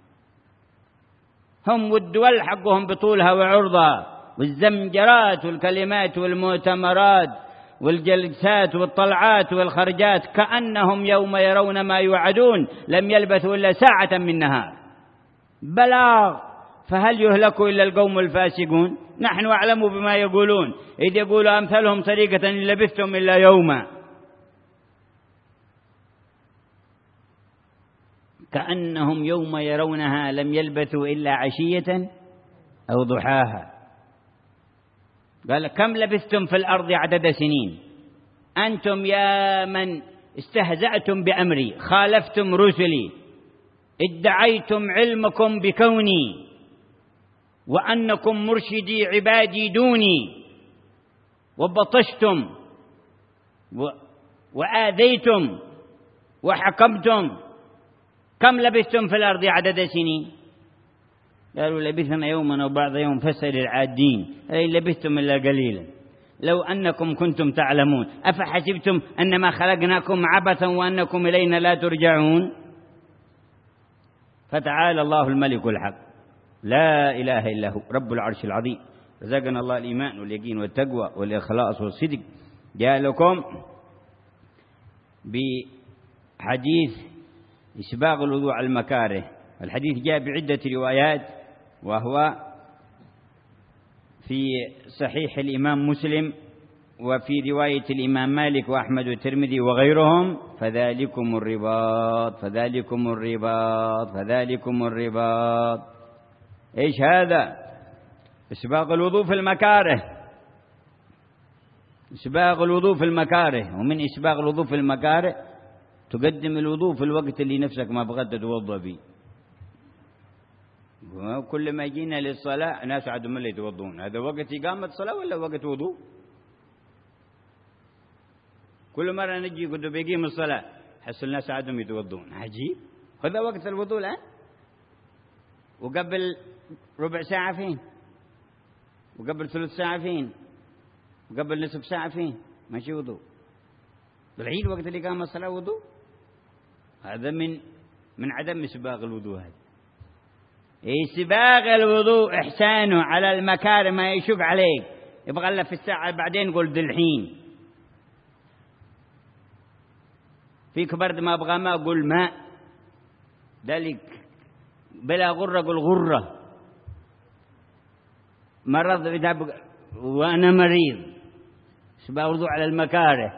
هم والدول حقهم بطولها وعرضها والزمجرات والكلمات والمؤتمرات والجلسات والطلعات والخرجات كأنهم يوم يرون ما يوعدون لم يلبثوا إلا ساعة من نهار. بلاغ فهل يهلك إلا القوم الفاسقون؟ نحن أعلم بما يقولون إذ يقول أمثالهم طريقة إن لبثتم إلا يوما. كأنهم يوم يرونها لم يلبثوا إلا عشية أو ضحاها. قال كم لبثتم في الأرض عدد سنين أنتم يا من استهزأتم بأمري خالفتم رسلي ادعيتم علمكم بكوني وأنكم مرشدي عبادي دوني وبطشتم وآذيتم وحكمتم. كم لبثتم في الأرض عدد سنين؟ قالوا لبثنا يوما أو بعض يوم فاسأل العادين أي لبثتم إلا قليلا لو أنكم كنتم تعلمون أفحسبتم أنما خلقناكم عبثا وأنكم إلينا لا ترجعون. فتعالى الله الملك الحق لا إله إلا هو رب العرش العظيم. رزقنا الله الإيمان واليقين والتقوى والإخلاص والصدق. جاء لكم بحديث إسباغ الوضوء على المكاره. الحديث جاء بعدة روايات وهو في صحيح الإمام مسلم وفي رواية الإمام مالك وأحمد والترمذي وغيرهم. فذلكم الرباط فذلكم الرباط فذلكم الرباط. إيش هذا؟ إسباغ الوضوء في المكاره. إسباغ الوضوء في المكاره. ومن إسباغ الوضوء في المكاره تقدم الوضوء في الوقت اللي نفسك ما بغت تتوضأ به. كل ما جينا للصلاة ناس عندهم اللي يتوضون. هذا وقت إقامة الصلاة ولا وقت وضوء؟ كل مرة نجي قد بيقيم الصلاة حس الناس عندهم يتوضون. عجيب. هذا وقت الوضوء الآن. وقبل ربع ساعة فين؟ وقبل ثلث ساعة فين؟ وقبل نصف ساعة فين؟ ماشي وضوء. العيد وقت اللي قام الصلاة وضوء. هذا من من عدم إسباغ الوضوء. هذا إسباغ الوضوء إحسانه على المكارم ما يشق عليك. يبغى له في الساعة بعدين قول دلحين. فيك برد ما أبغى ما قول ماء. ذلك بلا غرة قل غرة. مرض إذا وأنا مريض. إسباغ الوضوء على المكاره.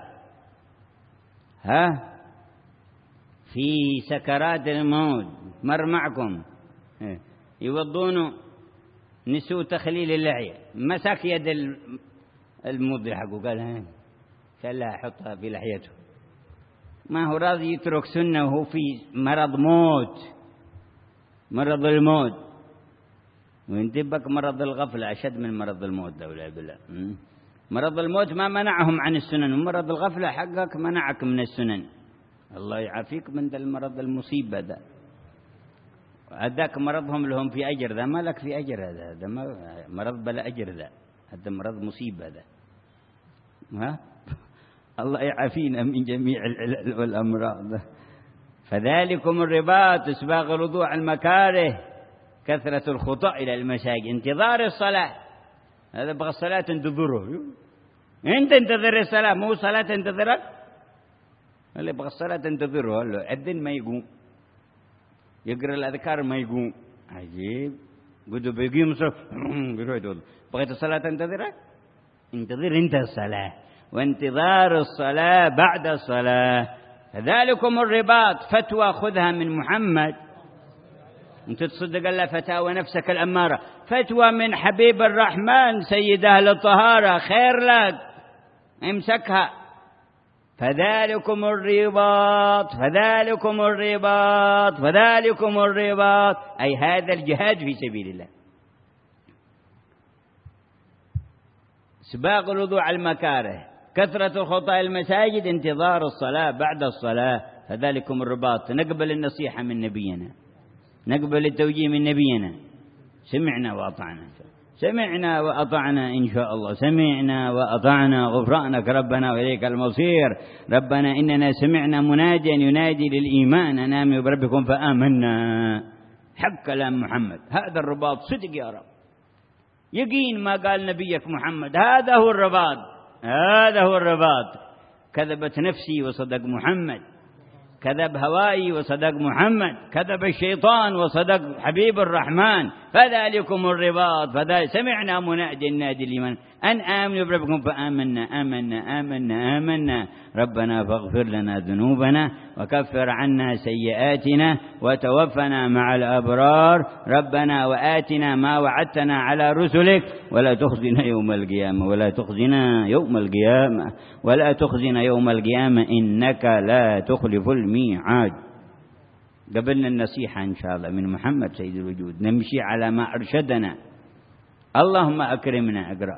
ها في سكرات الموت مر معكم يوضونه نسوا تخليل اللحية مسك يد الموضي حقه قال ها خلها حطها في لحيته. ما هو راضي يترك سنة وهو في مرض موت مرض الموت. وينتبك مرض الغفلة أشد من مرض الموت ده ولا بالله. مرض الموت ما منعهم عن السنن، ومرض الغفلة حقك منعك من السنن. الله يعافيك من ذا المرض المصيبة ذا. هذاك مرضهم لهم في أجر، ذا ما لك في أجر، هذا هذا مرض بلا أجر، ذا هذا مرض مصيبة ذا. ها الله يعافينا من جميع العلل والأمراض. فذلكم الرباط، إسباغ الوضوء على المكاره، كثرة الخطأ إلى المساجد، انتظار الصلاة. هذا بغى الصلاة تنتظره، أنت انتظر الصلاة، مو صلاة تنتظرك. اللي بغى الصلاة تنتظره، أذن ما يقوم، يقرأ الأذكار ما يقوم، عجيب. قدوا بيقيم صف بيروح يقول بغيت الصلاة تنتظرك، انتظر أنت الصلاة، وانتظار الصلاة بعد الصلاة. فذلكم الرباط، فتوى خذها من محمد، أنت تصدق الله فتاوى نفسك الأمارة، فتوى من حبيب الرحمن سيد أهل الطهارة، خير لك امسكها. فذلكم الرباط، فذلكم الرباط، فذلكم الرباط، أي هذا الجهاد في سبيل الله. سباق الوضوء على المكاره، كثرة الخطى المساجد، انتظار الصلاة بعد الصلاة. فذلكم الرباط. نقبل النصيحة من نبينا، نقبل التوجيه من نبينا. سمعنا وأطعنا، سمعنا وأطعنا إن شاء الله، سمعنا وأطعنا، غفرانك ربنا وإليك المصير. ربنا إننا سمعنا مناديا ينادي للإيمان أن آمنوا بربكم فآمنا. حق كلام محمد، هذا الرباط صدق يا رب، يقين ما قال نبيك محمد، هذا هو الرباط، هذا هو الرباط. كذبت نفسي وصدق محمد، كذب هوائي وصدق محمد، كذب الشيطان وصدق حبيب الرحمن. فذلكم الرباط، فذلك سمعنا منادي النادي لمن أن آمنوا بربكم فآمنا. آمنا آمنا آمنا. ربنا فاغفر لنا ذنوبنا وكفر عنا سيئاتنا وتوفنا مع الأبرار. ربنا وآتنا ما وعدتنا على رسلك ولا تخزنا يوم القيامة، ولا تخزنا يوم القيامة، ولا تخزنا يوم القيامة إنك لا تخلف الميعاد. قبلنا النصيحة إن شاء الله من محمد سيد الوجود، نمشي على ما أرشدنا. اللهم أكرمنا. أقرأ.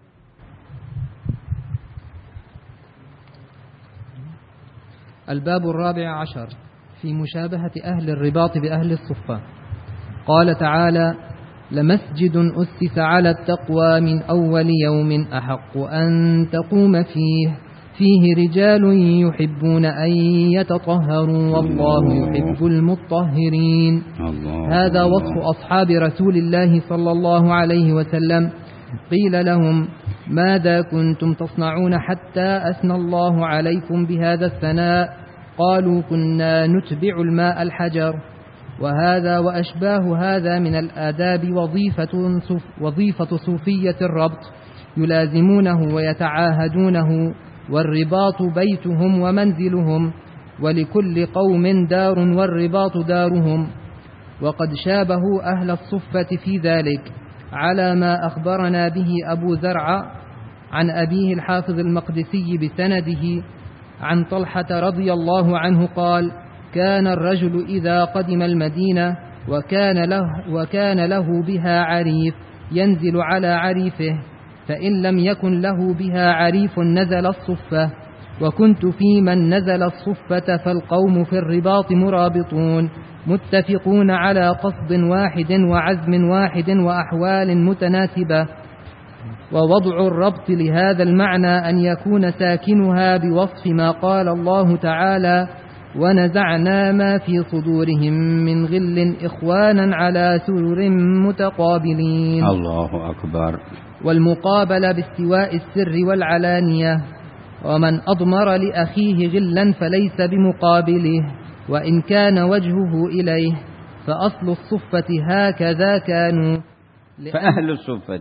الباب الرابع عشر في مشابهة أهل الرباط بأهل الصفة. قال تعالى: لمسجد أسس على التقوى من أول يوم أحق أن تقوم فيه فيه رجال يحبون أن يتطهروا والله يحب المطهرين. هذا وصف أصحاب رسول الله صلى الله عليه وسلم. قيل لهم: ماذا كنتم تصنعون حتى أثنى الله عليكم بهذا الثناء؟ قالوا: كنا نتبع الماء الحجر. وهذا وأشباه هذا من الآداب وظيفة, صف وظيفة صوفية الربط، يلازمونه ويتعاهدونه، والرباط بيتهم ومنزلهم، ولكل قوم دار والرباط دارهم. وقد شابهوا أهل الصفة في ذلك على ما أخبرنا به أبو زرع عن أبيه الحافظ المقدسي بسنده عن طلحة رضي الله عنه قال: كان الرجل إذا قدم المدينة وكان له, وكان له بها عريف ينزل على عريفه، فإن لم يكن له بها عريف نزل الصفة. وكنت في من نزل الصفة فالقوم في الرباط مرابطون متفقون على قصد واحد وعزم واحد وأحوال متناسبة. ووضع الربط لهذا المعنى أن يكون ساكنها بوصف ما قال الله تعالى: ونزعنا ما في صدورهم من غل إخوانا على سرر متقابلين. الله أكبر. والمقابلة باستواء السر والعلانية. ومن أضمر لأخيه غلا فليس بمقابله وإن كان وجهه إليه. فأصل الصفة هكذا كانوا. فأهل الصفة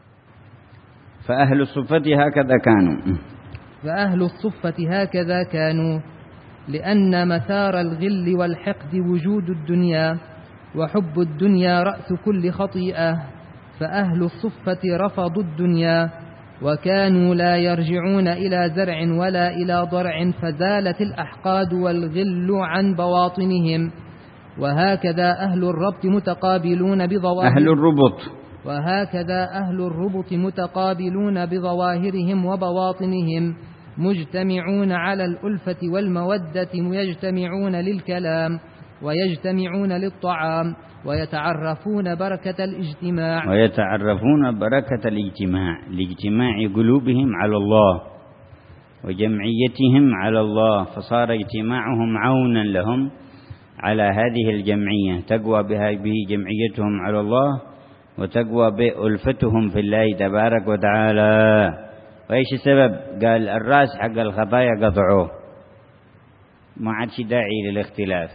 فأهل الصفة هكذا كانوا فأهل الصفة هكذا كانوا لأن مثار الغل والحقد وجود الدنيا، وحب الدنيا رأس كل خطيئة. فأهل الصفة رفضوا الدنيا وكانوا لا يرجعون إلى زرع ولا إلى ضرع، فزالت الأحقاد والغل عن بواطنهم. وهكذا أهل الربط متقابلون بظواهر أهل الربط وهكذا أهل الربط متقابلون بظواهرهم وبواطنهم، مجتمعون على الألفة والمودة، يجتمعون للكلام ويجتمعون للطعام، ويتعرفون بركة الاجتماع ويتعرفون بركة الاجتماع لاجتماع قلوبهم على الله وجمعيتهم على الله، فصار اجتماعهم عونا لهم على هذه الجمعية، تقوى بها به جمعيتهم على الله وتقوى بألفتهم في الله تبارك وتعالى. وإيش السبب؟ قال الرأس حق الخطايا قطعوه، ما عادش داعي للاختلاف.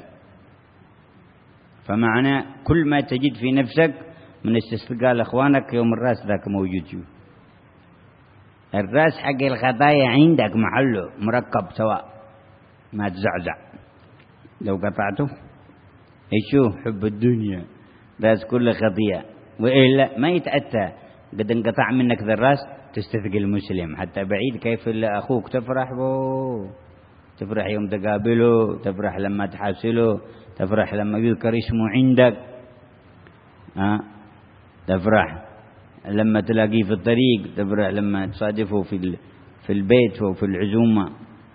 فمعنى كل ما تجد في نفسك من استثقال أخوانك يوم الرأس ذاك موجود شو. الرأس حق الخطايا عندك محله مركب سواء، ما تزعزع. لو قطعته يشوف حب الدنيا راس كل خطيئة، وإلا ما يتأتى. قد انقطع منك ذا الراس تستثقل المسلم حتى بعيد. كيف إلا أخوك تفرح به، تفرح يوم تقابله، تفرح لما تحاسله، تفرح لما يذكر اسمه عندك، أه؟ تفرح لما تلاقيه في الطريق، تفرح لما تصادفه في في البيت وفي العزومة،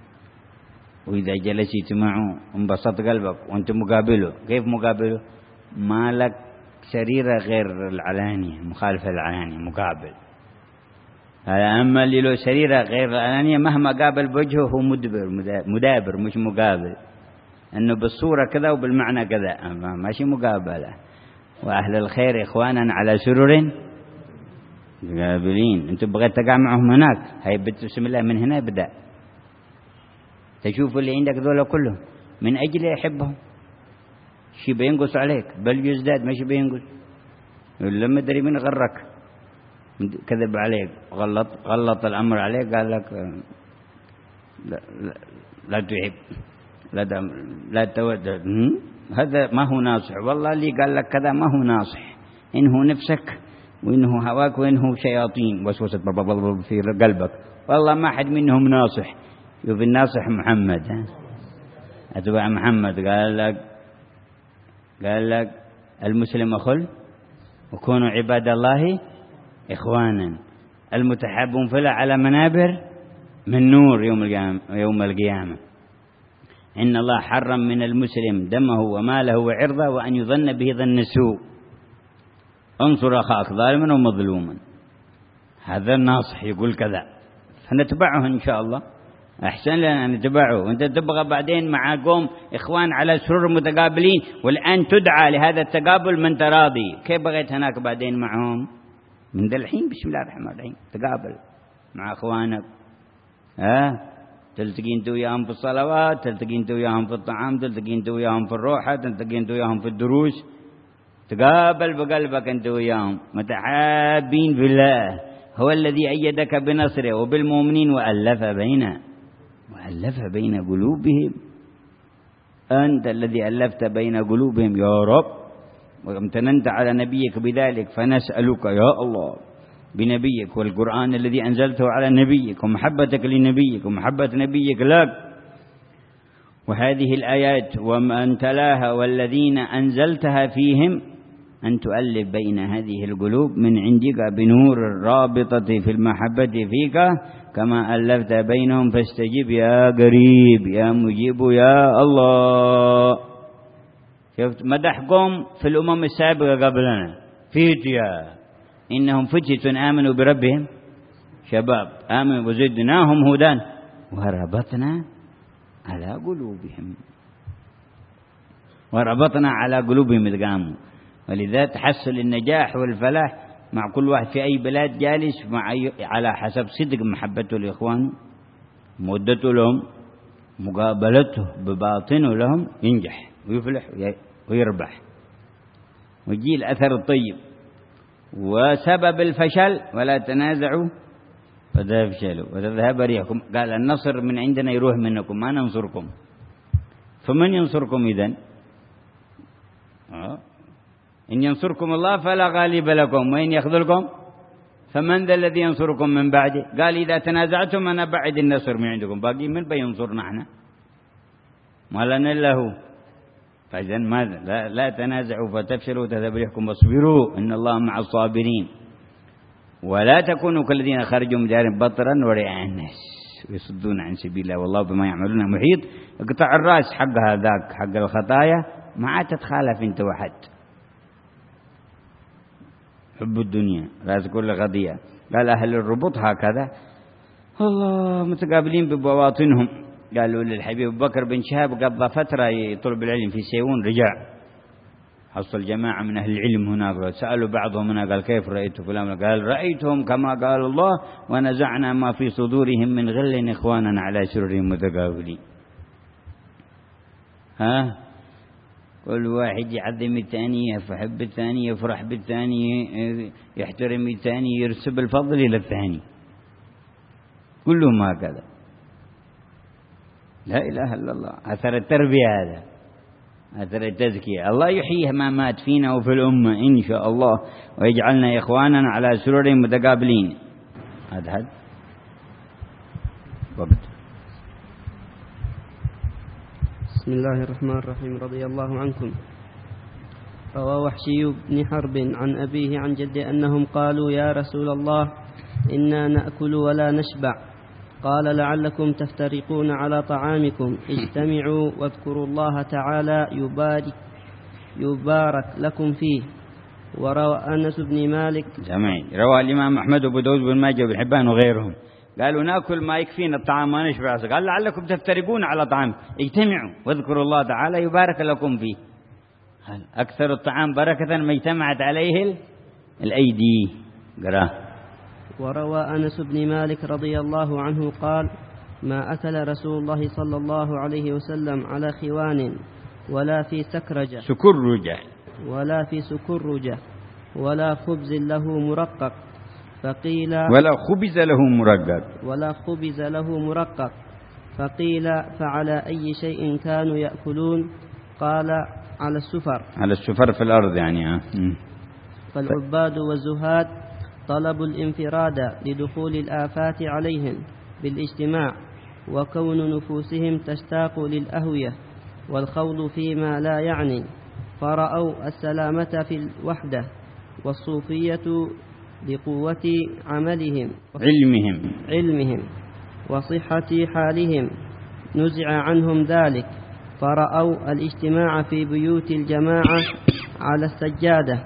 وإذا جلست معه انبسط قلبك وأنت مقابله. كيف مقابله؟ ما لك سريرة غير العلانية، مخالفة العلانية مقابل. أما اللي له سريرة غير العلانية مهما قابل بوجهه هو مدبر مدابر مش مقابل، أنه بالصورة كذا وبالمعنى كذا، ماشي مقابلة. وأهل الخير إخوانا على سرر قابلين. أنت بغيت تقع معهم هناك، هاي بسم الله من هنا بدأ تشوف اللي عندك ذولا كلهم من أجل يحبهم، شي بينقص عليك بل يزداد، ماشي بينقص. لما تدري من غرك كذب عليك، غلط غلط الأمر عليك، قال لك لا, لا, لا تحب لا لا تود، هذا ما هو ناصح. والله اللي قال لك كذا ما هو ناصح، إنه نفسك وإنه هواك وإنه شياطين وسوسة في قلبك. والله ما حد منهم ناصح. شوف الناصح محمد، ها أتبع محمد. قال لك قال لك المسلم أخل وكونوا عباد الله إخوانا، المتحابون فلا على منابر من نور يوم القيامة. يوم القيامة إن الله حرم من المسلم دمه وماله وعرضه وأن يظن به ظن السوء. انصر أخاك ظالما ومظلوما. هذا الناصح يقول كذا، فنتبعه إن شاء الله. أحسن لنا أن نتبعه. وأنت تبغى بعدين مع قوم إخوان على سرور متقابلين، والآن تدعى لهذا التقابل من تراضي. كيف بغيت هناك بعدين معهم؟ من ذا الحين بسم الله الرحمن الرحيم تقابل مع إخوانك، ها تلتقي أنت وياهم في الصلوات، تلتقي أنت وياهم في الطعام، تلتقي أنت وياهم في الروحة، تلتقي أنت وياهم في الدروس. تقابل بقلبك أنت وياهم متحابين في الله. هو الذي أيدك بنصره وبالمؤمنين وألف بين وألف بين قلوبهم. أنت الذي ألفت بين قلوبهم يا رب، وامتننت على نبيك بذلك، فنسألك يا الله بنبيك والقرآن الذي أنزلته على نبيك ومحبتك لنبيك ومحبة نبيك لك، وهذه الآيات ومن تلاها والذين أنزلتها فيهم، أن تؤلف بين هذه القلوب من عندك بنور الرابطة في المحبة فيك كما ألفت بينهم، فاستجب يا قريب يا مجيب يا الله. شفت مدحكم في الأمم السابقة قبلنا، فتية إنهم فتية آمنوا بربهم، شباب آمنوا وزدناهم هدى وربطنا على قلوبهم وربطنا على قلوبهم إذ قاموا. ولذا تحصل النجاح والفلاح مع كل واحد في أي بلاد جالس مع أي على حسب صدق محبته لإخوانه، مودته لهم، مقابلته بباطنه لهم، ينجح ويفلح ويربح ويجي الأثر الطيب. وسبب الفشل ولا تنازعوا فتفشلوا وتذهب ريحكم. قال النصر من عندنا يروح منكم، ما ننصركم. فمن ينصركم إذن؟ آه. إن ينصركم الله فلا غالب لكم وإن يخذلكم فمن ذا الذي ينصركم من بعده؟ قال إذا تنازعتم أنا بعد النصر من عندكم، باقي من بينصرنا احنا؟ ما لنا إلا هو. فإذا ماذا؟ لا, لا تنازعوا فتفشلوا وتذهب ريحكم واصبروا إن الله مع الصابرين. ولا تكونوا كالذين خرجوا من ديارهم بطرا ورئاء الناس ويصدون عن سبيل الله والله بما يعملون محيط. اقطع الرأس حق هذاك حق الخطايا ما عاد تتخالف انت وحد. حب الدنيا راس كل قضية. قال أهل الربط هكذا الله متقابلين ببواطنهم. قالوا للحبيب أبو بكر بن شهاب قضى فترة يطلب العلم في سيئون، رجع حصل جماعة من أهل العلم هناك سألوا بعضهم هنا قال كيف رأيت فلان؟ قال رأيتهم كما قال الله ونزعنا ما في صدورهم من غل إخوانا على سرر متقابلين. ها كل واحد يعظم الثاني يحب الثاني يفرح بالثاني يحترم الثاني يرسب الفضل إلى الثاني كلهم هكذا. لا إله إلا الله. أثر التربية هذا أثر التزكية. الله يحييه ما مات فينا وفي الأمة إن شاء الله ويجعلنا إخوانا على سرر متقابلين. هذا هذا وقت. بسم الله الرحمن الرحيم. رضي الله عنكم. روى وحشي بن حرب عن أبيه عن جده أنهم قالوا يا رسول الله إنا نأكل ولا نشبع. قال لعلكم تفترقون على طعامكم اجتمعوا واذكروا الله تعالى يبارك, يبارك لكم فيه. وروى أنس بن مالك جميل. روى الإمام أحمد وأبو داود بن ماجه وابن حبان وغيرهم قالوا نأكل ما يكفينا الطعام ما نشبع. قال لعلكم تفترقون على طعام اجتمعوا واذكروا الله تعالى يبارك لكم فيه. أكثر الطعام بركة ما اجتمعت عليه الأيدي. قرأ. وروى أنس بن مالك رضي الله عنه قال ما أكل رسول الله صلى الله عليه وسلم على خوان ولا في سكرجة سكرجة ولا في سكرجة ولا خبز له مرقق. فقيل ولا خبز له مرقق ولا خبز له مرقق فقيل فعلى أي شيء كانوا يأكلون؟ قال على السفر. على السفر في الأرض يعني. فالعباد والزهاد طلبوا الانفراد لدخول الآفات عليهم بالاجتماع وكون نفوسهم تشتاق للأهوية والخوض فيما لا يعني، فرأوا السلامة في الوحدة. والصوفية لقوة عملهم علمهم علمهم وصحة حالهم نزع عنهم ذلك، فرأوا الاجتماع في بيوت الجماعة على السجادة،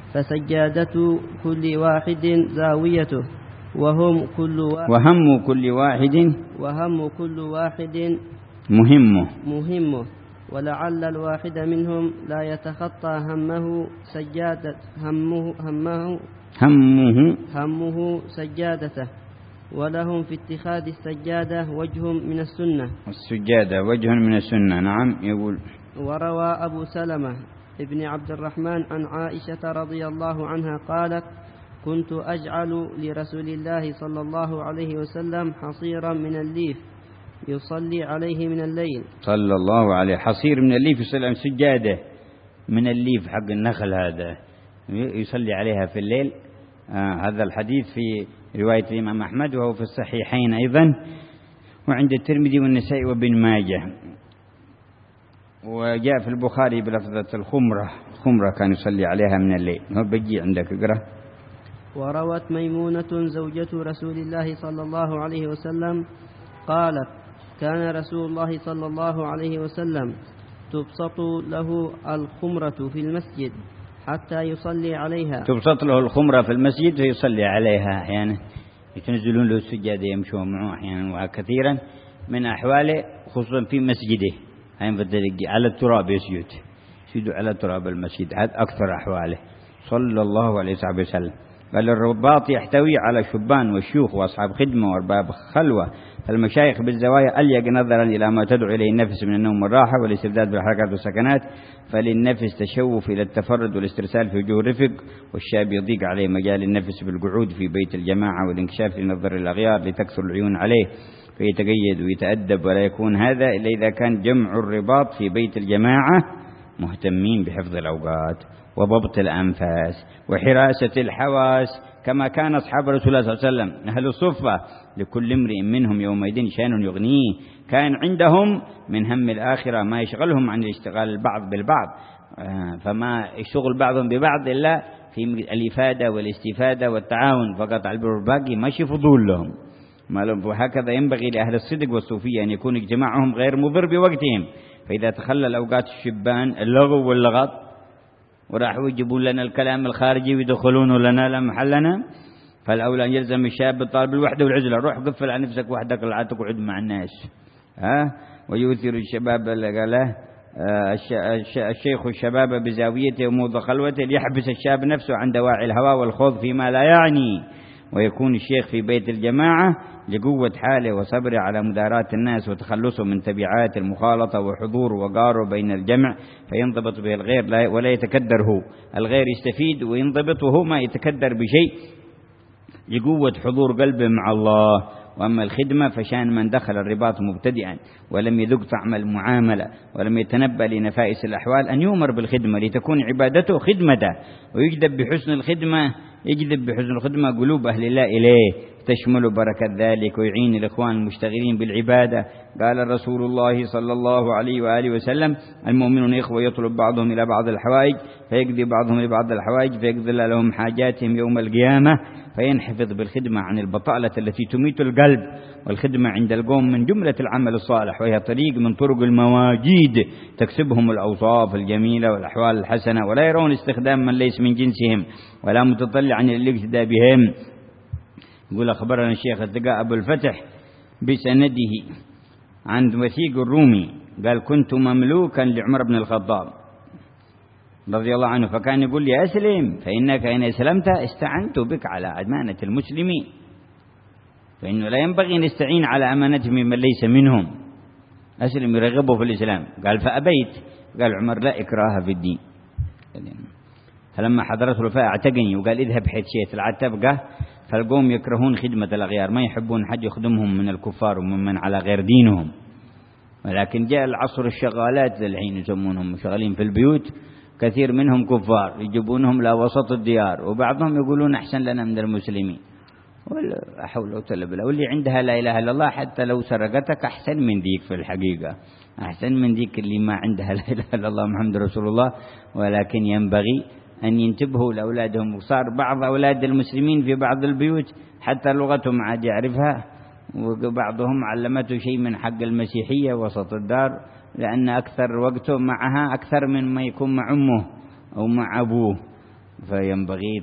فسجادة كل واحد زاويته وهم كل واحد وهم كل واحد وهم كل واحد مهمه مهمه ولعل الواحد منهم لا يتخطى همه سجادة همه همه همه همه سجادته. ولهم في اتخاذ السجادة وجه من السنة. السجادة وجه من السنة. نعم. يقول. وروى أبو سلمة ابن عبد الرحمن عن عائشة رضي الله عنها قالت كنت أجعل لرسول الله صلى الله عليه وسلم حصيرا من الليف يصلي عليه من الليل. صلى الله عليه. حصير من الليف يصلي على سجادة من الليف حق النخل هذا يصلي عليها في الليل. آه هذا الحديث في رواية الإمام أحمد وهو في الصحيحين أيضا وعند الترمذي والنسائي وابن ماجه. وجاء في البخاري بلفظة الخمرة خمرة كان يصلي عليها من الليل. هو بيجي عندك اقرأ. وروت ميمونة زوجة رسول الله صلى الله عليه وسلم قالت كان رسول الله صلى الله عليه وسلم تبسط له الخمرة في المسجد حتى يصلي عليها. تبسط له الخمرة في المسجد فيصلي عليها أحيانا. يتنزلون له السجادة يمشون معه أحيانا وكثيرا من أحواله خصوصا في مسجده على التراب يسجد يسجد على تراب المسجد. هذا أكثر أحواله صلى الله عليه وسلم. قال الرباط يحتوي على شبان والشيوخ وأصحاب خدمة وأرباب خلوة. فالمشايخ بالزوايا أليق نظرا إلى ما تدعو إليه النفس من النوم والراحة والاستبداد بالحركات والسكنات. فللنفس تشوف إلى التفرد والاسترسال في وجوه الرفق، والشاب يضيق عليه مجال النفس بالقعود في بيت الجماعة والانكشاف لنظر الأغيار لتكثر العيون عليه فيتقيد ويتأدب. ولا يكون هذا إلا إذا كان جمع الرباط في بيت الجماعة مهتمين بحفظ الأوقات وضبط الأنفاس وحراسة الحواس كما كان أصحاب رسول الله صلى الله عليه وسلم أهل الصفة لكل امرئ منهم يومئذ شأن يغنيه، كان عندهم من هم الآخرة ما يشغلهم عن الاشتغال البعض بالبعض، فما يشغل بعضهم ببعض إلا في الإفادة والاستفادة والتعاون فقط، على البر الباقي ماشي فضول لهم. وهكذا ينبغي لأهل الصدق والصوفية أن يكون اجتماعهم غير مضر بوقتهم، فإذا تخلى الأوقات الشبان اللغو واللغط وراحوا يجيبون لنا الكلام الخارجي ويدخلونه لنا لا محلنا، فالأولى أن يلزم الشاب بالطالب الوحدة والعزلة، روح قفل على نفسك وحدك لا تقعد مع الناس. ها ويؤثر الشباب له الشيخ الشباب بزاويته وموضع خلوته ليحبس الشاب نفسه عن دواعي الهوى والخوض فيما لا يعني، ويكون الشيخ في بيت الجماعة لقوة حاله وصبره على مداراة الناس وتخلصه من تبعات المخالطة وحضور وقاره بين الجمع فينضبط به الغير ولا يتكدر هو، الغير يستفيد وينضبط وهو ما يتكدر بشيء لقوة حضور قلبه مع الله. وأما الخدمة فشان من دخل الرباط مبتدئا ولم يذق طعم المعاملة ولم يتنبأ لنفائس الأحوال أن يؤمر بالخدمة لتكون عبادته خدمته، ويجذب بحسن الخدمة يجذب بحسن الخدمة قلوب أهل الله إليه تشمل بركة ذلك ويعين الإخوان المشتغلين بالعبادة. قال رسول الله صلى الله عليه وآله وسلم: المؤمنون إخوة يطلب بعضهم إلى بعض الحوائج فيقضي بعضهم لبعض الحوائج فيقضي لهم حاجاتهم يوم القيامة، فينحفظ بالخدمة عن البطالة التي تميت القلب. والخدمة عند القوم من جملة العمل الصالح، وهي طريق من طرق المواجيد تكسبهم الأوصاف الجميلة والأحوال الحسنة، ولا يرون استخدام من ليس من جنسهم ولا متطلع عن الاقتداء بهم. يقول: أخبرنا الشيخ الثقاء أبو الفتح بسنده عن وثيق الرومي قال: كنت مملوكا لعمر بن الخطاب رضي الله عنه، فكان يقول لي: أسلم فإنك إن أسلمت استعنت بك على أمانة المسلمين، فإنه لا ينبغي أن نستعين على أمانتهم من ليس منهم، أسلم يرغبه في الإسلام. قال: فأبيت. قال عمر: لا إكراه في الدين. فلما حضرته الوفاة اعتقني وقال: اذهب حيث شئت لا تبقى. فالقوم يكرهون خدمة الأغيار، ما يحبون حد يخدمهم من الكفار ومن على غير دينهم. ولكن جاء العصر الشغالات الحين يسمونهم شغالين في البيوت، كثير منهم كفار يجيبونهم لوسط الديار، وبعضهم يقولون أحسن لنا من المسلمين، ولا حول ولا قوة إلا بالله. واللي عندها لا إله إلا الله حتى لو سرقتك أحسن من ديك، في الحقيقة أحسن من ديك اللي ما عندها لا إله إلا الله محمد رسول الله. ولكن ينبغي أن ينتبهوا لأولادهم. وصار بعض أولاد المسلمين في بعض البيوت حتى لغتهم عاد يعرفها، وبعضهم علمته شيء من حق المسيحية وسط الدار، لأن أكثر وقته معها أكثر من ما يكون مع أمه أو مع أبوه. فينبغي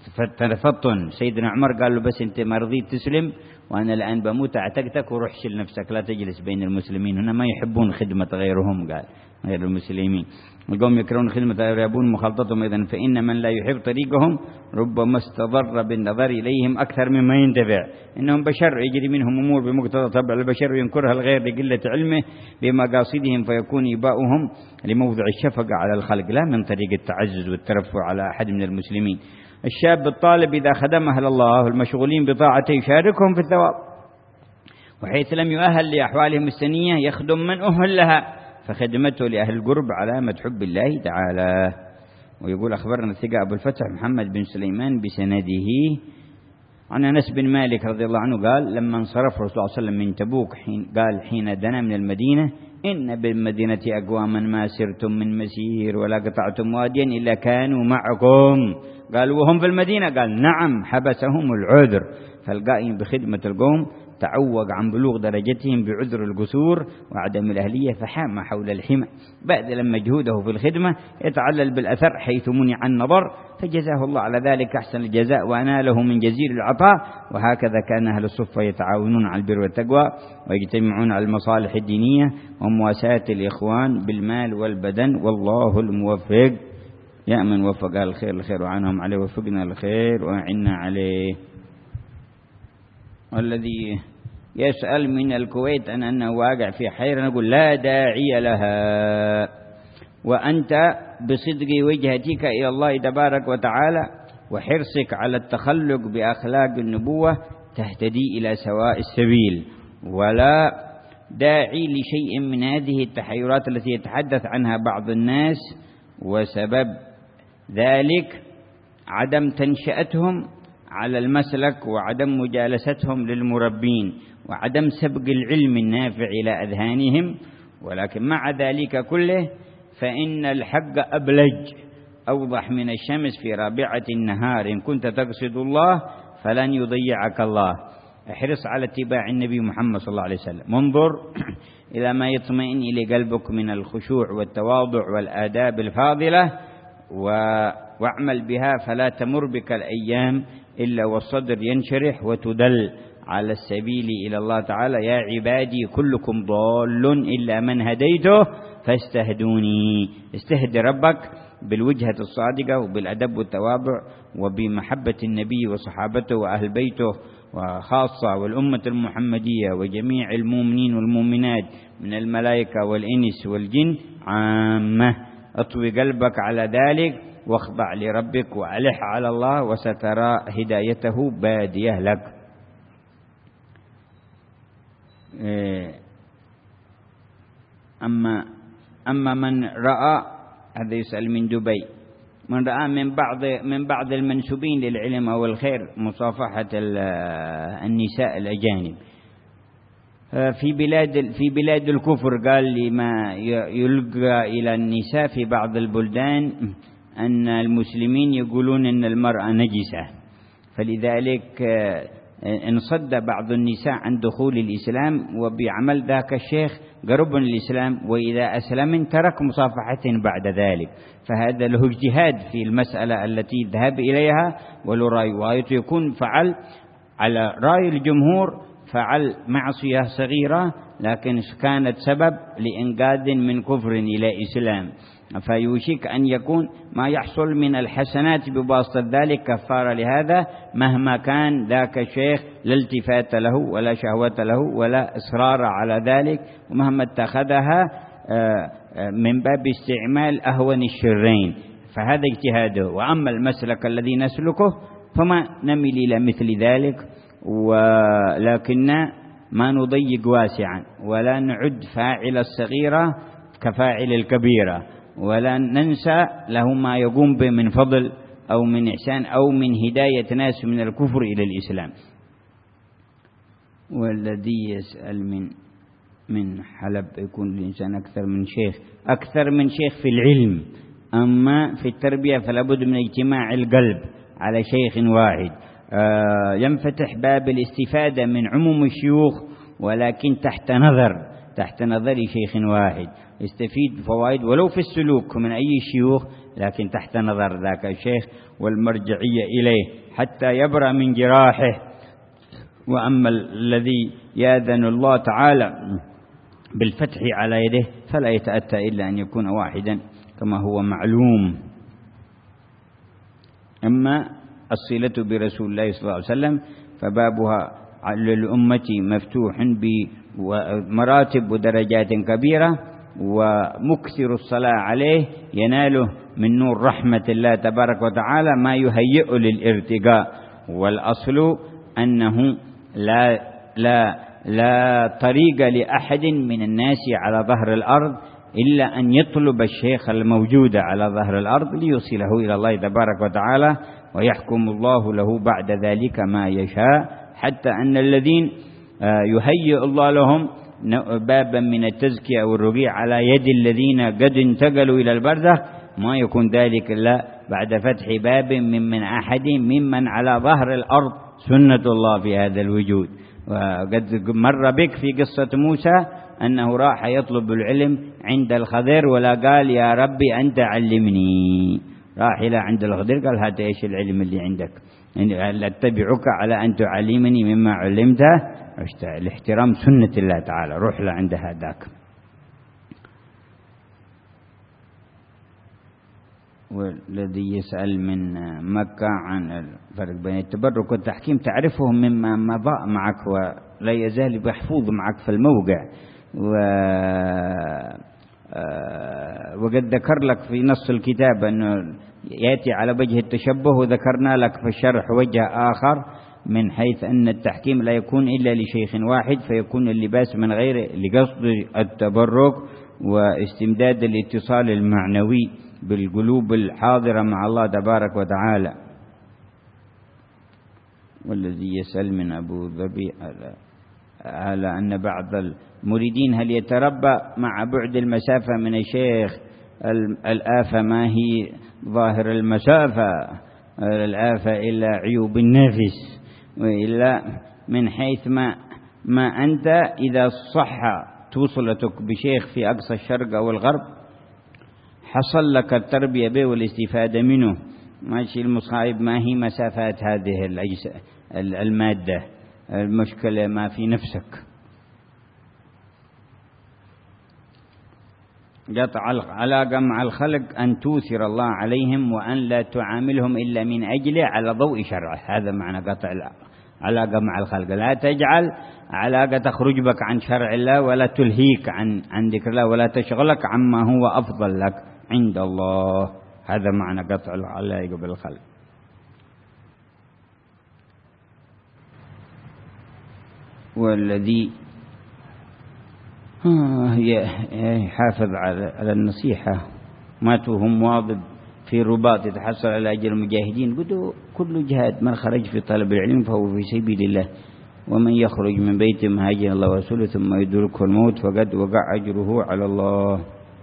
تفطن. سيدنا عمر قال له: بس أنت ما رضيت تسلم وأنا الآن بموت أعتقتك وروح شل نفسك، لا تجلس بين المسلمين، هنا ما يحبون خدمة غيرهم، قال غير المسلمين. القوم يكرهون خدمة غير يبون مخالطتهم، إذن فإن من لا يحب طريقهم ربما استضر بالنظر إليهم أكثر مما ينتفع. إنهم بشر يجري منهم أمور بمقتضى طبع البشر وينكرها الغير لقلة علمه بمقاصدهم، فيكون إباؤهم لموضع الشفقة على الخلق لا من طريق التعزز والترفع على أحد من المسلمين. الشاب الطالب إذا خدم أهل الله المشغولين بطاعته يشاركهم في الثواب، وحيث لم يؤهل لأحوالهم السنية يخدم من أهل لها، فخدمته لأهل القرب علامة حب الله تعالى. ويقول: أخبرنا الثقة أبو الفتح محمد بن سليمان بسنده عن أنس بن مالك رضي الله عنه قال: لما انصرف الرسول صلى الله عليه وسلم من تبوك حين قال حين دنا من المدينة: إن بالمدينة أقواما ما سرتم من مسير ولا قطعتم واديا إلا كانوا معكم. قال: وهم في المدينة؟ قال: نعم، حبسهم العذر. فالقائم بخدمة القوم تعوق عن بلوغ درجتهم بعذر القصور وعدم الأهلية فحام حول الحمى، بعد لما جهوده في الخدمة يتعلل بالأثر حيث منع النظر، فجزاه الله على ذلك أحسن الجزاء وأناله من جزيل العطاء. وهكذا كان أهل الصفة يتعاونون على البر والتقوى ويجتمعون على المصالح الدينية ومواساة الإخوان بالمال والبدن، والله الموفق. يا من وفق الخير الخير وعنهم عليه، وفقنا الخير وأعنا عليه. والذي يسأل من الكويت أن أنه واقع في حيرة، نقول: لا داعي لها، وأنت بصدق وجهتك إلى الله تبارك وتعالى وحرصك على التخلق بأخلاق النبوة تهتدي إلى سواء السبيل، ولا داعي لشيء من هذه التحيرات التي يتحدث عنها بعض الناس، وسبب ذلك عدم تنشئتهم على المسلك وعدم مجالستهم للمربين وعدم سبق العلم النافع إلى أذهانهم. ولكن مع ذلك كله فإن الحق أبلج أوضح من الشمس في رابعة النهار. إن كنت تقصد الله فلن يضيعك الله. احرص على اتباع النبي محمد صلى الله عليه وسلم، انظر إلى ما يطمئن إلى قلبك من الخشوع والتواضع والآداب الفاضلة واعمل بها، فلا تمر بك الأيام إلا والصدر ينشرح وتدل على السبيل إلى الله تعالى. يا عبادي كلكم ضال إلا من هديته فاستهدوني. استهد ربك بالوجهة الصادقة وبالأدب والتواضع وبمحبة النبي وصحابته وأهل بيته وخاصة والأمة المحمدية وجميع المؤمنين والمؤمنات من الملائكة والإنس والجن عامة. اطوي قلبك على ذلك واخضع لربك وألح على الله وسترى هدايته بادية لك. أما أما من رأى، هذا يسأل من دبي، من رأى من بعض من بعض المنسوبين للعلم أو الخير مصافحة النساء الأجانب في بلاد في بلاد الكفر، قال لي ما يلقى إلى النساء في بعض البلدان أن المسلمين يقولون أن المرأة نجسة، فلذلك انصد بعض النساء عن دخول الإسلام، وبعمل ذاك الشيخ قرب الإسلام، وإذا أسلم ترك مصافحة بعد ذلك. فهذا له اجتهاد في المسألة التي ذهب إليها، ولو رأي يكون فعل على رأي الجمهور فعل معصية صغيرة لكن كانت سبب لإنقاذ من كفر إلى إسلام، فيوشك أن يكون ما يحصل من الحسنات بواسطة ذلك كفارة لهذا، مهما كان ذاك الشيخ لا التفات له ولا شهوة له ولا إصرار على ذلك، ومهما اتخذها من باب استعمال أهون الشرين، فهذا اجتهاده. وأما المسلك الذي نسلكه فما نمل إلى مثل ذلك، ولكن ما نضيق واسعا ولا نعد فاعل الصغيرة كفاعل الكبيرة، ولا ننسى له ما يقوم به من فضل أو من إحسان أو من هداية ناس من الكفر إلى الإسلام. والذي يسأل من من حلب يكون الإنسان أكثر من شيخ أكثر من شيخ في العلم، أما في التربية فلا بد من اجتماع القلب على شيخ واحد. آه ينفتح باب الاستفادة من عموم الشيوخ، ولكن تحت نظر تحت نظر شيخ واحد يستفيد فوائد ولو في السلوك من أي شيوخ، لكن تحت نظر ذاك الشيخ والمرجعية إليه حتى يبرأ من جراحه. وأما الذي يأذن الله تعالى بالفتح على يده فلا يتأتى إلا أن يكون واحدا كما هو معلوم. أما الصلة برسول الله صلى الله عليه وسلم فبابها للأمة مفتوح بمراتب ودرجات كبيرة، ومكثر الصلاة عليه يناله من نور رحمة الله تبارك وتعالى ما يهيئ للارتقاء. والأصل أنه لا لا لا طريق لأحد من الناس على ظهر الأرض إلا أن يطلب الشيخ الموجود على ظهر الأرض ليوصله إلى الله تبارك وتعالى، ويحكم الله له بعد ذلك ما يشاء، حتى أن الذين يهيئ الله لهم بابا من التزكية والرقيع على يد الذين قد انتقلوا إلى البرزخ ما يكون ذلك إلا بعد فتح باب ممن أحد ممن على ظهر الأرض سنة الله في هذا الوجود. وقد مر بك في قصة موسى أنه راح يطلب العلم عند الخضر ولا قال يا ربي أنت علمني، راح إلى عند الخضر قال هذا إيش العلم اللي عندك، أتبعك على أن تعلمني مما علمته. الاحترام سنة الله تعالى، روح له عند هذاك. والذي يسأل من مكة عن الفرق بين التبرك والتحكيم تعرفهم مما مضى معك ولا يزال محفوظ معك في الموقع، و وقد ذكر لك في نص الكتاب أنه يأتي على وجه التشبه، وذكرنا لك في الشرح وجه آخر من حيث أن التحكيم لا يكون إلا لشيخ واحد، فيكون اللباس من غيره لقصد التبرك واستمداد الاتصال المعنوي بالقلوب الحاضرة مع الله تبارك وتعالى. والذي يسأل من أبو ظبي على, على أن بعض المريدين هل يتربى مع بعد المسافة من الشيخ؟ الآفة ما هي ظاهر المسافة، الآفة إلا عيوب النفس، وإلا من حيث ما ما أنت إذا صح توصلتك بشيخ في أقصى الشرق أو الغرب حصل لك التربية به والاستفادة منه، ماشي المصائب ما هي مسافات هذه المادة، المشكلة ما في نفسك. قطع العلاقة مع الخلق أن توثر الله عليهم وأن لا تعاملهم إلا من أجله على ضوء شرعه، هذا معنى قطع العلاقة مع الخلق. لا تجعل علاقة تخرج بك عن شرع الله ولا تلهيك عن عن ذكر الله ولا تشغلك عما هو أفضل لك عند الله، هذا معنى قطع العلاقة بالخلق. والذي يحافظ على النصيحة ماتوهم واظب في رباط يتحصل على أجر المجاهدين، قلوا كل جهاد من خرج في طلب العلم فهو في سبيل الله، ومن يخرج من بيته مهاجرا الله ورسوله ثم يدركه الموت فقد وقع أجره على الله.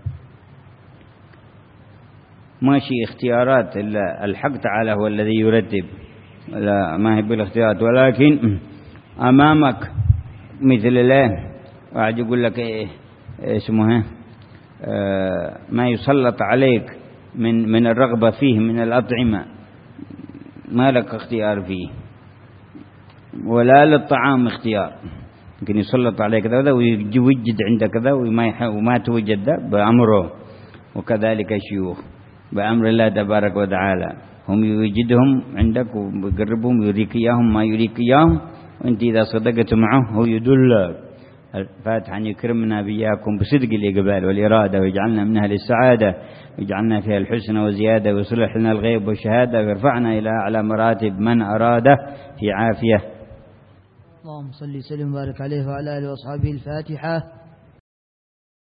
ماشي اختيارات إلا الحق تعالى هو الذي يرتب، لا ما هي بالاختيارات، ولكن أمامك مثل الله واحد يقول لك إيه اسمه آه ما يسلط عليك من من الرغبة فيه من الأطعمة ما لك اختيار فيه، ولا للطعام اختيار، يمكن يسلط عليك كذا ويوجد عندك كذا وما وما توجد ده بأمره. وكذلك الشيوخ بأمر الله تبارك وتعالى، هم يوجدهم عندك ويقربهم يريك إياهم ما يريك إياهم، وانت إذا صدقت معه هو يدلك. الفاتحة أن يكرمنا بياكم بصدق الإقبال والإرادة ويجعلنا منها للسعادة ويجعلنا فيها الحسن وزيادة ويصلح لنا الغيب والشهادة ويرفعنا إلى أعلى مراتب من أراده في عافية. اللهم صل وسلم وبارك عليه وعلى آله وأصحابه. الفاتحة.